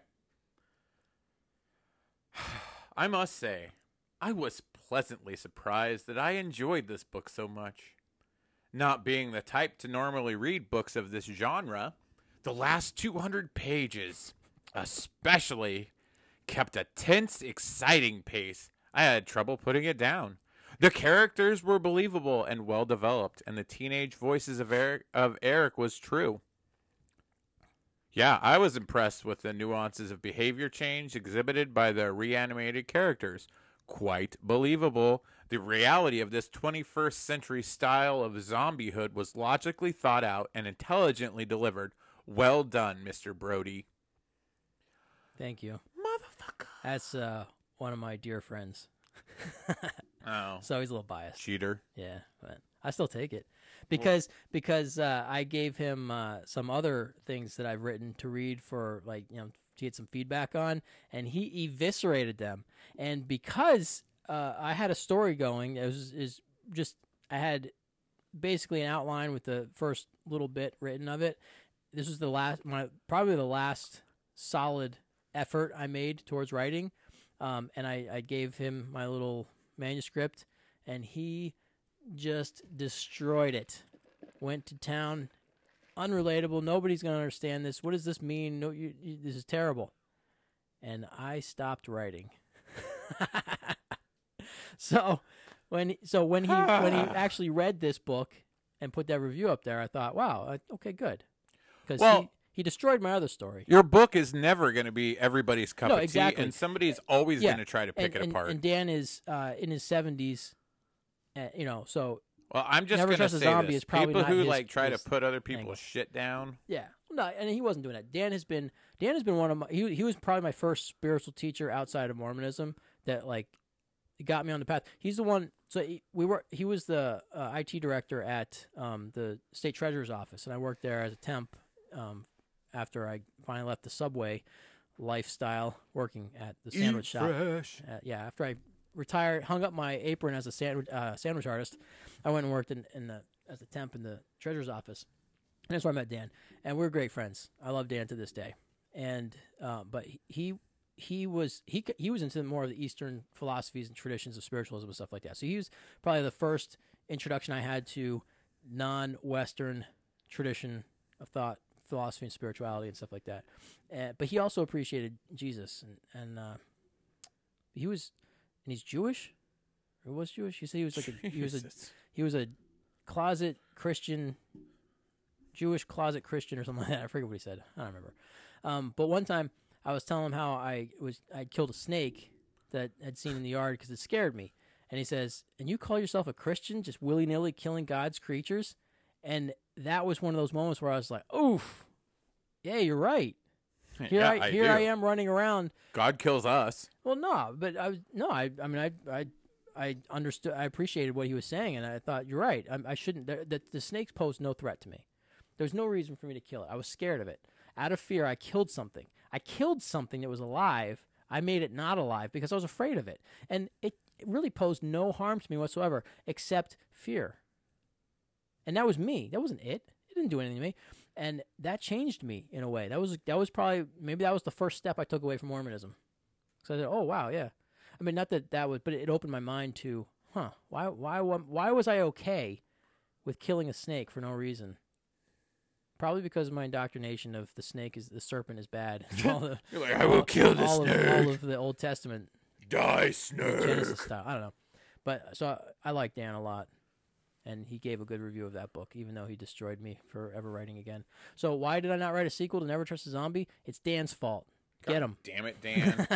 I must say, I was pleasantly surprised that I enjoyed this book so much. Not being the type to normally read books of this genre, the last two hundred pages, especially, kept a tense, exciting pace. I had trouble putting it down. The characters were believable and well developed, and the teenage voices of Eric, of Eric was true. Yeah, I was impressed with the nuances of behavior change exhibited by the reanimated characters. Quite believable. The reality of this twenty-first century style of zombiehood was logically thought out and intelligently delivered. Well done, Mister Brody. Thank you. Motherfucker. That's uh, one of my dear friends. Oh, So he's a little biased. cheater. Yeah, but I still take it because because uh, I gave him uh, some other things that I've written to read for like you know to get some feedback on, and he eviscerated them. And because uh, I had a story going, it was is just I had basically an outline with the first little bit written of it. This was the last, my probably the last solid effort I made towards writing, um, and I, I gave him my little manuscript, and he just destroyed it. Went to town. Unrelatable. Nobody's going to understand this. What does this mean? No, you, you, this is terrible. And I stopped writing. so when so when he when he actually read this book and put that review up there, I thought, wow, I, okay, good. Because Well, he, he destroyed my other story. Your book is never going to be everybody's cup No, of exactly. tea, and somebody's always Yeah. going to try to pick and, it and, apart. And Dan is uh, in his seventies, uh, you know, so well, I'm just Never going to Trust a say Zombie this. is probably People not who his- like try to his put other people's angle. shit down. yeah, no, and he wasn't doing that. Dan has been Dan has been one of my he he was probably my first spiritual teacher outside of Mormonism that like got me on the path. He's the one. So he, we were he was the uh, I T director at um, the state treasurer's office, and I worked there as a temp um, after I finally left the Subway lifestyle, working at the sandwich shop. Fresh. Uh, yeah, after I retired, hung up my apron as a sandwich uh, sandwich artist, I went and worked in, in the as a temp in the treasurer's office. And that's where I met Dan, and we're great friends. I love Dan to this day. And uh, but he he was he he was into more of the Eastern philosophies and traditions of spiritualism and stuff like that. So he was probably the first introduction I had to non-Western tradition of thought, philosophy, and spirituality and stuff like that. Uh, but he also appreciated Jesus, and and uh, he was and he's Jewish, or was Jewish. You said he was like a, he was a Jesus. he was a closet Christian, Jewish closet Christian or something like that. I forget what he said. I don't remember. Um, but one time I was telling him how I was I killed a snake that I'd seen in the yard because it scared me. And he says, "And you call yourself a Christian, just willy nilly killing God's creatures?" And that was one of those moments where I was like, "Oof, yeah, you're right. Here Yeah, I, I here do. I am running around." God kills us. Well, no, but I was no, I I mean I I I understood, I appreciated what he was saying, and I thought you're right. I, I shouldn't. The, the, the snakes posed no threat to me. There's no reason for me to kill it. I was scared of it. Out of fear, I killed something. I killed something that was alive. I made it not alive because I was afraid of it, and it, it really posed no harm to me whatsoever except fear. And that was me. That wasn't it. It didn't do anything to me, and that changed me in a way. That was that was probably maybe that was the first step I took away from Mormonism. So I said, "Oh wow, yeah." I mean, not that that was, but it opened my mind to, huh? Why, why, why was I okay with killing a snake for no reason? Probably because of my indoctrination of the snake is the serpent is bad. all the, You're like, I will kill the all snake. Of, all of the Old Testament Die, snake. Genesis style. I don't know, but so I, I like Dan a lot, and he gave a good review of that book, even though he destroyed me for ever writing again. So why did I not write a sequel to Never Trust a Zombie? It's Dan's fault. Get him. Damn it, Dan.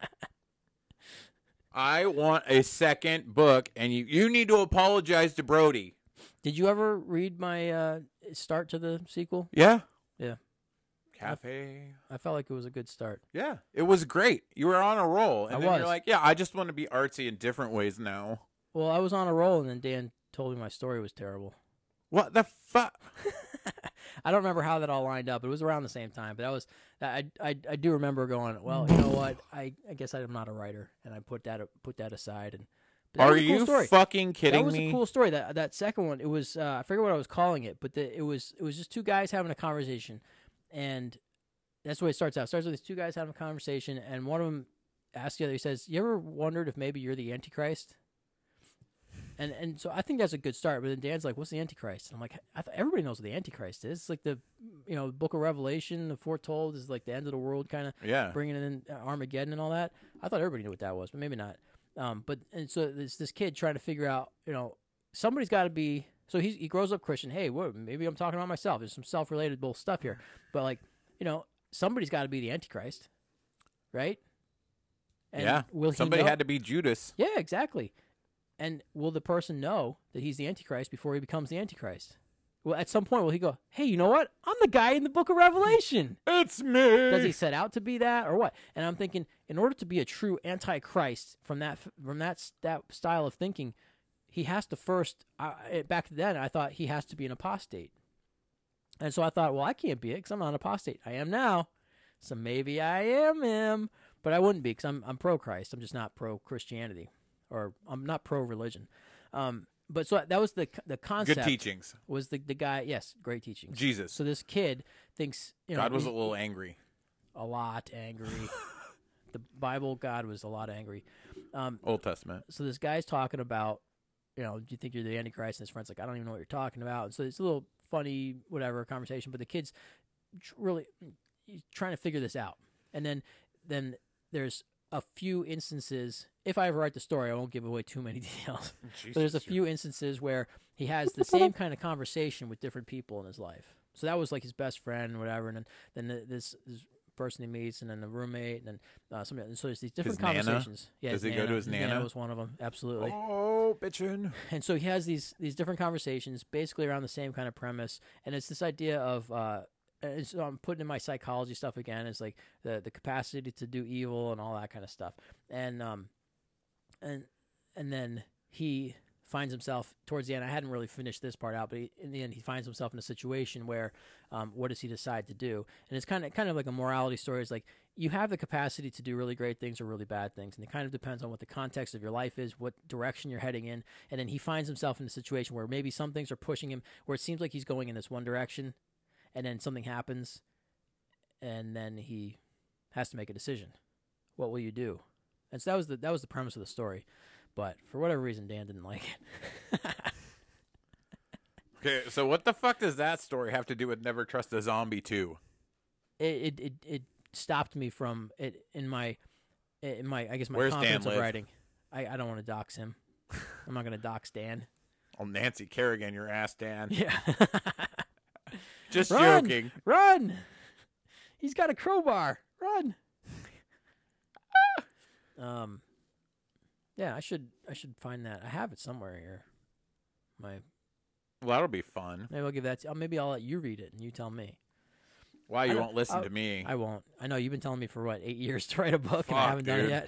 I want a second book, and you, you need to apologize to Brody. Did you ever read my uh, start to the sequel? Yeah. Yeah. Cafe. I felt like it was a good start. Yeah. It was great. You were on a roll. And I then was. you're like, yeah, I just want to be artsy in different ways now. Well, I was on a roll, and then Dan told me my story was terrible. What the fuck? I don't remember how that all lined up. It was around the same time, but I was I I, I do remember going, well, you know what? I, I guess I'm not a writer, and I put that put that aside. And but that Are was a cool you story. fucking kidding That was me? a cool story. That that second one, it was uh, I forget what I was calling it, but the, it was it was just two guys having a conversation, and that's the way it starts out. It starts with these two guys having a conversation, and one of them asks the other. He says, "You ever wondered if maybe you're the Antichrist?" And and so I think that's a good start. But then Dan's like, "What's the Antichrist?" And I'm like, I th- "Everybody knows what the Antichrist is. It's like the, you know, Book of Revelation, the foretold is like the end of the world, kind of yeah. bringing in uh, Armageddon and all that." I thought everybody knew what that was, but maybe not. Um, but and so there's this kid trying to figure out, you know, somebody's got to be. So he he grows up Christian. Hey, what? Maybe I'm talking about myself. There's some self-related bull stuff here, but like, you know, somebody's got to be the Antichrist, right? And yeah. Will he Somebody know? had to be Judas. Yeah, exactly. And will the person know that he's the Antichrist before he becomes the Antichrist? Well, at some point, will he go, "Hey, you know what? I'm the guy in the Book of Revelation." It's me. Does he set out to be that, or what? And I'm thinking, in order to be a true Antichrist from that from that that style of thinking, he has to first. Uh, back then, I thought he has to be an apostate, and so I thought, well, I can't be it because I'm not an apostate. I am now. So maybe I am him, but I wouldn't be because I'm I'm pro Christ. I'm just not pro Christianity, or I'm not pro religion. Um, but so that was the the concept. Good teachings. Was the the guy? Yes, great teachings. Jesus. So this kid thinks you know God was he- a little angry. a lot angry. The Bible, God was a lot angry. Um, Old Testament. so this guy's talking about, you know, do you think you're the Antichrist? And his friend's like, I don't even know what you're talking about. And so it's a little funny, whatever conversation. But the kid's tr- really he's trying to figure this out. And then then there's a few instances. If I ever write the story, I won't give away too many details. Jesus, But there's a few instances where he has the same kind of conversation with different people in his life. So that was like his best friend, whatever. And then then the, this. this person he meets, and then the roommate, and then uh, somebody. And so there's these different His Nana? conversations. Yeah, Does his he go to his Nana? was one of them, absolutely. Oh, bitchin'. And so he has these these different conversations, basically around the same kind of premise, and it's this idea of. Uh, and so I'm putting in my psychology stuff again. It's like the the capacity to do evil and all that kind of stuff, and um, and and then he finds himself towards the end. I hadn't really finished this part out, but he, in the end, he finds himself in a situation where, um, what does he decide to do? And it's kind of kind of like a morality story. It's like you have the capacity to do really great things or really bad things, and it kind of depends on what the context of your life is, what direction you're heading in. And then he finds himself in a situation where maybe some things are pushing him, where it seems like he's going in this one direction, and then something happens, and then he has to make a decision. What will you do? And so that was the that was the premise of the story. But for whatever reason, Dan didn't like it. Okay, so what the fuck does that story have to do with Never Trust a Zombie two? it, it it it stopped me from it in my in my I guess my Where's confidence Dan of live? writing. I, I don't want to dox him. I'm not going to dox Dan. Oh, Nancy Kerrigan, your ass, Dan. Yeah. Just Run! joking. Run! He's got a crowbar. Run! um, yeah, I should I should find that. I have it somewhere here. My Well, that'll be fun. maybe I'll give that. To, uh, maybe I'll let you read it and you tell me. Why I you don't- won't listen I- to me? I won't. I know you've been telling me for what eight years to write a book and I Fuck, haven't done it dude. yet.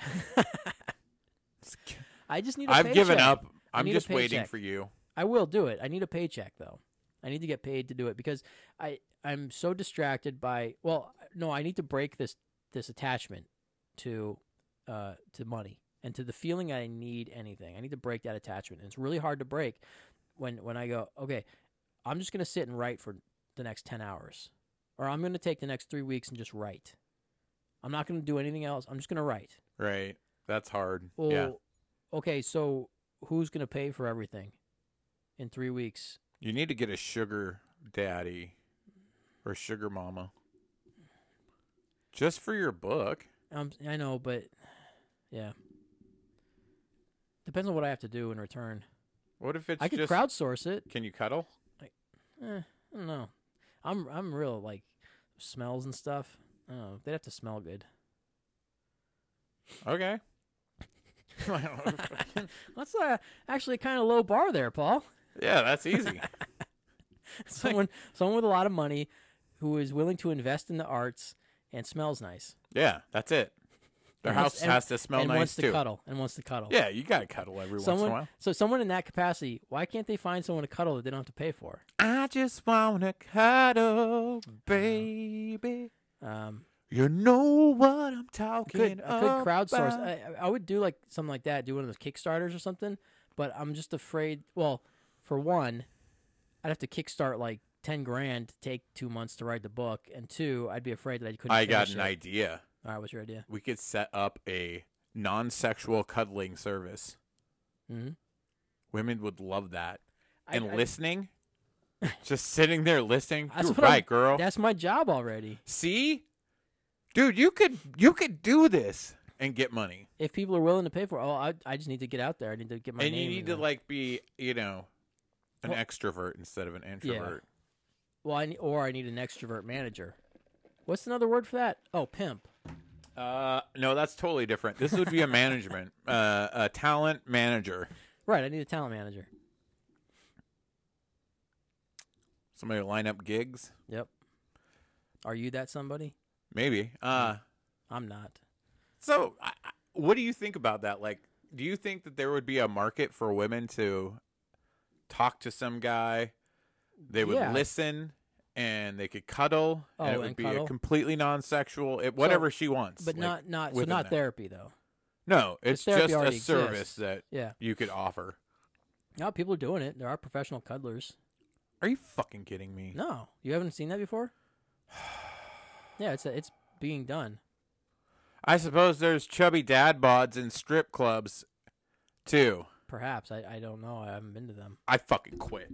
I just need. A I've given paycheck. up. I I'm need a just waiting paycheck. for you. I will do it. I need a paycheck though. I need to get paid to do it because I I'm so distracted by well no I need to break this this attachment to uh to money and to the feeling I need anything. I need to break that attachment. And it's really hard to break when when I go okay I'm just gonna sit and write for the next ten hours or I'm gonna take the next three weeks and just write. I'm not gonna do anything else. I'm just gonna write. Right. That's hard. Well, yeah. okay, so who's gonna pay for everything in three weeks? You need to get a sugar daddy or sugar mama. Just for your book. Um, I know, but yeah, depends on what I have to do in return. What if it's I could just crowdsource it. Can you cuddle? Eh, I don't know. I'm I'm real like smells and stuff. I don't know. They'd have to smell good. Okay. That's uh, actually kind of low bar there, Paul. Yeah, that's easy. someone someone with a lot of money who is willing to invest in the arts and smells nice. Yeah, that's it. Their And wants- house and- has to smell and nice wants to too. cuddle and wants to cuddle. Yeah, you gotta cuddle every once in a Someone, while. so someone in that capacity, why can't they find someone to cuddle that they don't have to pay for? I just wanna cuddle, baby. Um, You know what I'm talking could I could crowdsource. about. I, I would do like something like that, do one of those Kickstarters or something. But I'm just afraid. Well, for one, I'd have to kickstart like ten grand to take two months to write the book, and two, I'd be afraid that I couldn't. I got finish an it. idea. All right, what's your idea? We could set up a non-sexual cuddling service. Mm-hmm. Women would love that. I- And I- listening, just sitting there listening. That's You're what I'm- right, girl. That's my job already. See, dude, you could you could do this and get money. If people are willing to pay for it, oh, I I just need to get out there. I need to get my And you name need in to there. like be, you know, an Well- extrovert instead of an introvert. Well, I need, or I need an extrovert manager. What's another word for that? Oh, pimp. Uh, no, that's totally different. This would be a management, uh, a talent manager. Right, I need a talent manager. Somebody to line up gigs, Yep. Are you that somebody? maybe. Uh, I'm not. so I, I- what do you think about that? Like, do you think that there would be a market for women to talk to some guy? They would Yeah. listen and they could cuddle, Oh, and it would and be cuddle? a completely non-sexual, it, whatever she wants. But like, not not so within not that. therapy though. No, it's therapy just a already service exists. that Yeah. you could offer. No, people are doing it. There are professional cuddlers. Are you fucking kidding me? No, you haven't seen that before. Yeah, it's it's being done. I suppose there's chubby dad bods in strip clubs, too. Perhaps I I don't know. I haven't been to them. I fucking quit.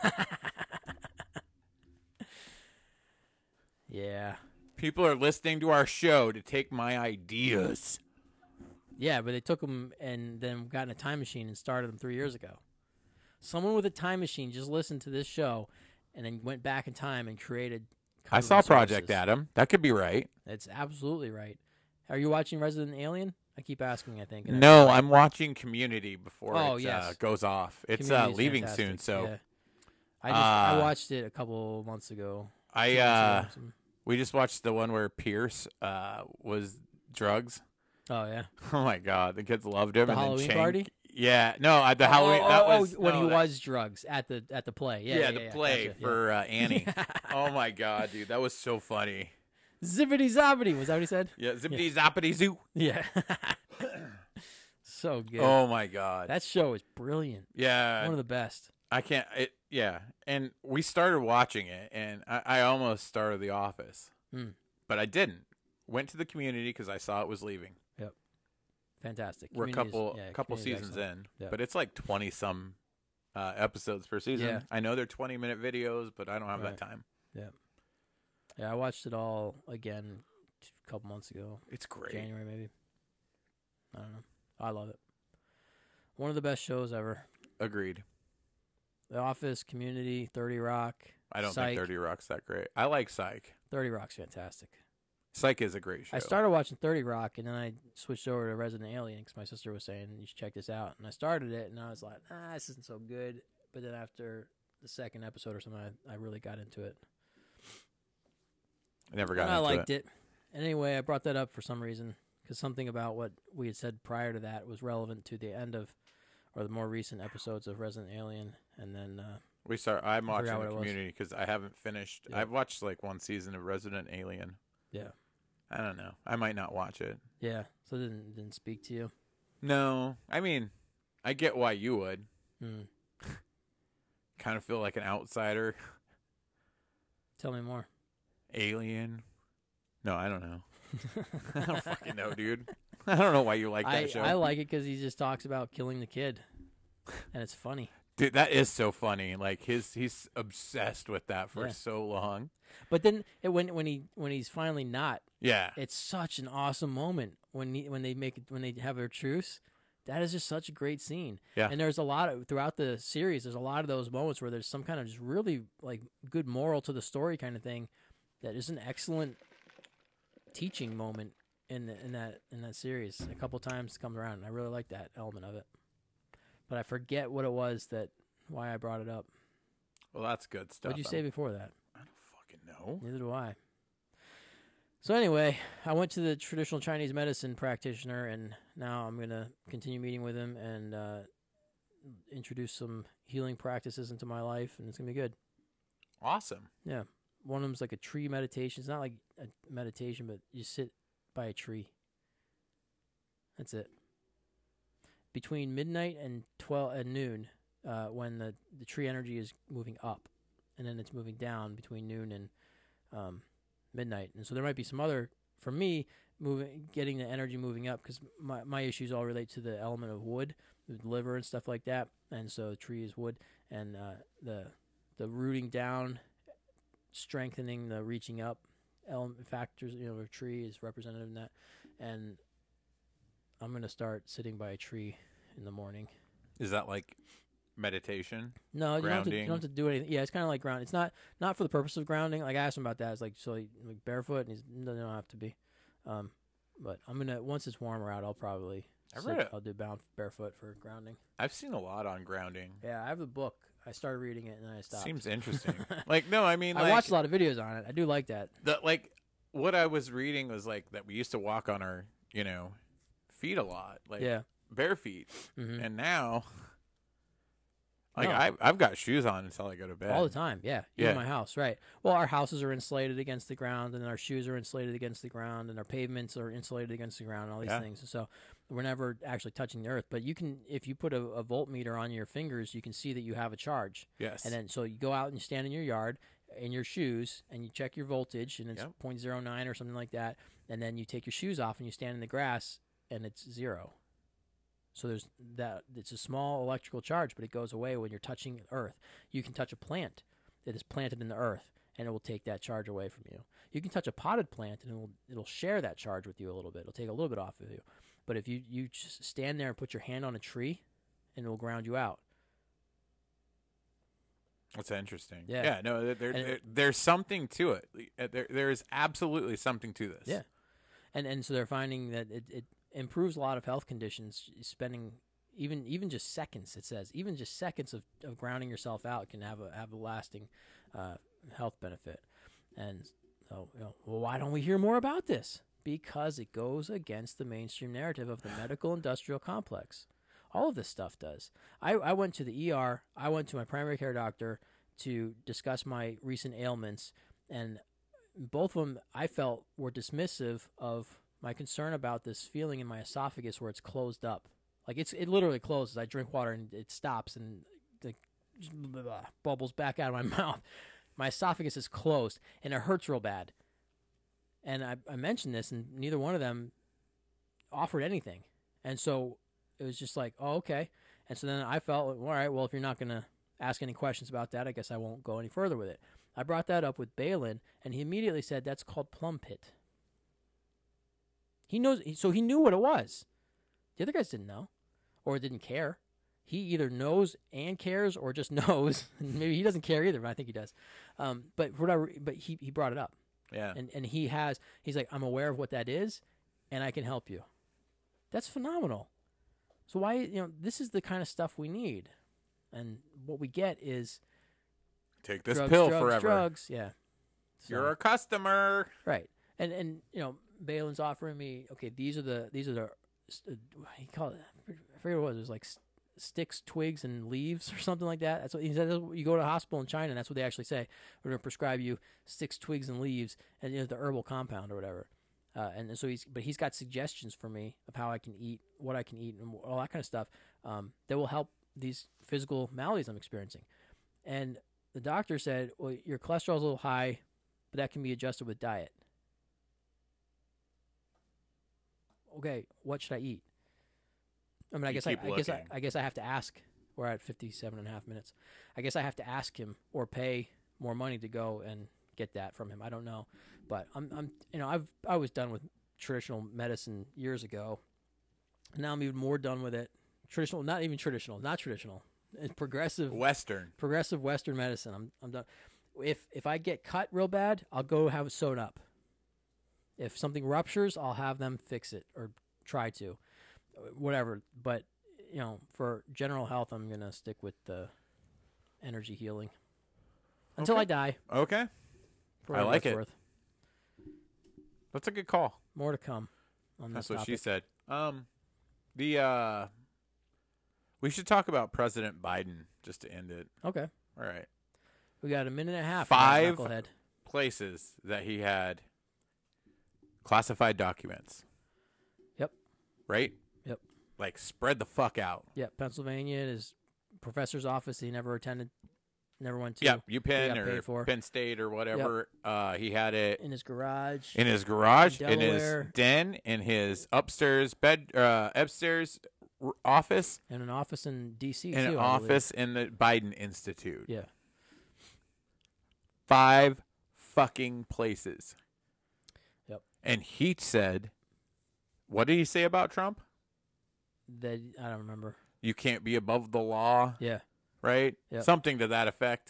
Yeah. People are listening to our show to take my ideas. Yeah, but they took them and then got in a time machine and started them three years ago. Someone with a time machine just listened to this show and then went back in time and created. I saw Project services. Adam. That could be right. It's absolutely right. Are you watching Resident Alien? I keep asking. I think. and I- No, I'm watching Community before Oh, it yes. uh, goes off. It's uh, Community's leaving fantastic. soon, so Yeah. I just I Uh, watched it a couple months ago. I Two uh, months ago. we just watched the one where Pierce uh, was drugs. Oh yeah. Oh my god, the kids loved him. The and Halloween then Chang- party? Yeah, no, at the Halloween. Oh, that oh, was oh, when no, he that- was drugs at the at the play. Yeah, Yeah, yeah, the yeah, play gotcha, for uh, Annie. Oh my god, dude, that was so funny. yeah. Zippity zoppity. Was that what he said? Yeah, zippity zappity zoo. Yeah. So good. Oh my god. That show is brilliant. Yeah, One of the best. I can't. It yeah, and we started watching it, and I, I almost started The Office, Hmm. but I didn't. Went to the Community because I saw it was leaving. Fantastic. We're a Community's- couple yeah, couple Community's seasons excellent. in, Yeah. but it's like twenty some uh, episodes per season. Yeah. I know they're twenty minute videos, but I don't have Right. that time. Yeah, I watched it all again a couple months ago. It's great. January maybe. I don't know. I love it. One of the best shows ever. Agreed. The Office, Community, thirty Rock. I don't Psych. think thirty Rock's that great. I like Psych. thirty Rock's fantastic. Psych is a great show. I started watching thirty Rock, and then I switched over to Resident Alien because my sister was saying, you should check this out. And I started it, and I was like, ah, this isn't so good. But then after the second episode or something, I, I really got into it. I never got And I into liked it. it. And anyway, I brought that up for some reason because something about what we had said prior to that was relevant to the end of, or the more recent episodes of Resident Alien. And then, uh, We start. I'm I watching forgot the what it was. Community because I haven't finished. Yeah. I've watched like one season of Resident Alien. yeah, I don't know. I might not watch it. yeah. So it didn't didn't speak to you. No, I mean, I get why you would. Hmm. Kind of feel like an outsider. Tell me more. Alien. No, I don't know. I don't fucking know, dude. I don't know why you like that I, show. I like it because he just talks about killing the kid, and it's funny. Dude, that is so funny. Like his, he's obsessed with that for Yeah. so long. But then it, when when he when he's finally not, Yeah, it's such an awesome moment when he, when they make it when they have their truce. That is just such a great scene. Yeah. And there's a lot of throughout the series. There's a lot of those moments where there's some kind of just really like good moral to the story kind of thing. That is an excellent teaching moment in the, in that in that series. A couple times comes around. And I really like that element of it. But I forget what it was that why I brought it up. well, that's good stuff. What'd you say before that? I don't fucking know. Neither do I. So anyway, I went to the traditional Chinese medicine practitioner, and now I'm gonna continue meeting with him and uh, introduce some healing practices into my life, and it's gonna be good. Awesome. Yeah, one of them's like a tree meditation. It's not like a meditation, but you sit by a tree. That's it. Between midnight and twelve and noon, uh, when the the tree energy is moving up, and then it's moving down between noon and um, midnight. And so there might be some other, for me, moving, getting the energy moving up, because my, my issues all relate to the element of wood, the liver and stuff like that. And so the tree is wood, and uh, the the rooting down, strengthening the reaching up element factors. You know, a tree is representative in that. And I'm gonna start sitting by a tree in the morning. Is that like meditation? No, you don't, have to, you Grounding. don't have to do anything. Yeah, it's kind of like ground. It's not not for the purpose of grounding. Like I asked him about that. It's like so like, like barefoot, and he's no, they don't have to be. Um, but I'm gonna once it's warmer out, I'll probably I sit- read it. I'll do bound barefoot for grounding. I've seen a lot on grounding. Yeah, I have the book. I started reading it and then I stopped. Seems interesting. Like no, I mean, I like, watched a lot of videos on it. I do like that. the like what I was reading was like that we used to walk on our, you know, feet a lot, like Yeah. bare feet, Mhm. and now Like No. I, I've got shoes on until I go to bed. All the time, yeah. Yeah. In my house, right. Well, our houses are insulated against the ground, and our shoes are insulated against the ground, and our pavements are insulated against the ground, and all these Yeah. things. So we're never actually touching the earth. But you can, if you put a, a voltmeter on your fingers, you can see that you have a charge. Yes. And then, so you go out and you stand in your yard in your shoes, and you check your voltage, and it's Yep. zero point zero nine or something like that. And then you take your shoes off, and you stand in the grass, and it's zero. So there's that. It's a small electrical charge, but it goes away when you're touching earth. You can touch a plant that is planted in the earth, and it will take that charge away from you. You can touch a potted plant, and it'll it'll share that charge with you a little bit. It'll take a little bit off of you. But if you you just stand there and put your hand on a tree, and it will ground you out. That's interesting. Yeah. Yeah. No, there, there, And it- there- there's something to it. There, there is absolutely something to this. Yeah. And and so they're finding that it, it improves a lot of health conditions. Spending even even just seconds, it says, even just seconds of, of grounding yourself out can have a have a lasting uh, health benefit. And so, you know, well, why don't we hear more about this? Because it goes against the mainstream narrative of the medical industrial complex. All of this stuff does. I, I went to the E R. I went to my primary care doctor to discuss my recent ailments, and both of them I felt were dismissive of my concern about this feeling in my esophagus where it's closed up. Like it's it literally closes. I drink water and it stops and the bubbles back out of my mouth. My esophagus is closed and it hurts real bad. And I, I mentioned this, and neither one of them offered anything. And so it was just like, oh, okay. And so then I felt, all right, well, if you're not going to ask any questions about that, I guess I won't go any further with it. I brought that up with Balin, and he immediately said that's called plum pit. He knows, so he knew what it was. The other guys didn't know, or didn't care. He either knows and cares, or just knows. Maybe he doesn't care either, but I think he does. Um, but for whatever, but he, he brought it up. Yeah. And and he has, he's like, I'm aware of what that is, and I can help you. That's phenomenal. So why, you know, this is the kind of stuff we need. And what we get is Take this drugs, pill drugs, forever. drugs. Yeah. So, You're a customer. right. And, and, you know, Balin's offering me, okay, these are the, these are the, uh, he called it, I forget what it was. It was like s- sticks, twigs, and leaves or something like that. That's what he said. You go to a hospital in China, and that's what they actually say. We're going to prescribe you sticks, twigs, and leaves, and you know, the herbal compound or whatever. Uh, and so he's, but he's got suggestions for me of how I can eat, what I can eat, and all that kind of stuff um, that will help these physical maladies I'm experiencing. And the doctor said, well, your cholesterol's a little high, but that can be adjusted with diet. Okay, what should I eat? I mean, I You guess I, keep I guess I, looking. I guess I have to ask. We're at fifty-seven and a half minutes. I guess I have to ask him or pay more money to go and get that from him. I don't know, but I'm, I'm, you know, I've, I was done with traditional medicine years ago. Now I'm even more done with it. Traditional, not even traditional, not traditional. It's progressive, Western. progressive Western medicine. I'm, I'm done. If if I get cut real bad, I'll go have it sewn up. If something ruptures, I'll have them fix it or try to, whatever. But you know, for general health, I'm gonna stick with the energy healing until Okay. I die. Okay. For I what like it's it. worth. That's a good call. More to come on That's this what she topic. said. Um, the uh, we should talk about President Biden just to end it. Okay, All right. we got a minute and a half. Five Knucklehead. places that he had classified documents. Yep. Right? Yep. Like spread the fuck out. Yep. Pennsylvania, his professor's office he never attended, never went to. Yeah, UPenn got paid or for. Penn State or whatever. Uh, he had it In his garage. in his garage, in his Delaware. den, in his upstairs bed, uh, upstairs r- office, in an office in D C in too. an I believe. office in the Biden Institute. Yeah. Five fucking places. Yep. And he said, what did he say about Trump? That I don't remember. You can't be above the law, Yeah. right? Yep. Something to that effect.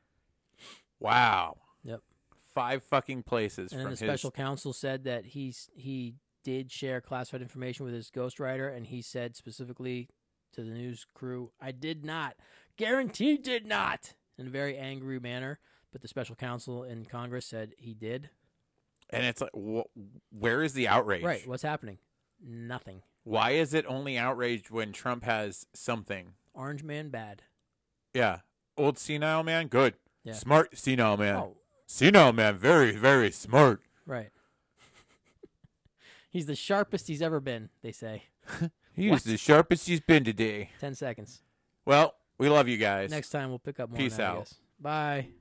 Wow. Yep. Five fucking places And then from the his special counsel said that he's he did share classified information with his ghostwriter, and he said specifically to the news crew, "I did not, guaranteed did not," in a very angry manner. But the special counsel in Congress said he did. And it's like, wh- where is the outrage? Right. What's happening? Nothing. Why is it only outraged when Trump has something? Orange man bad. Yeah. Old senile man, good. Yeah. Smart senile man. Oh, Senile man, very, very smart. right. He's the sharpest he's ever been, they say. He's What? the sharpest he's been today. Ten seconds. Well, we love you guys. Next time we'll pick up more. Peace now, I out. guess. Bye.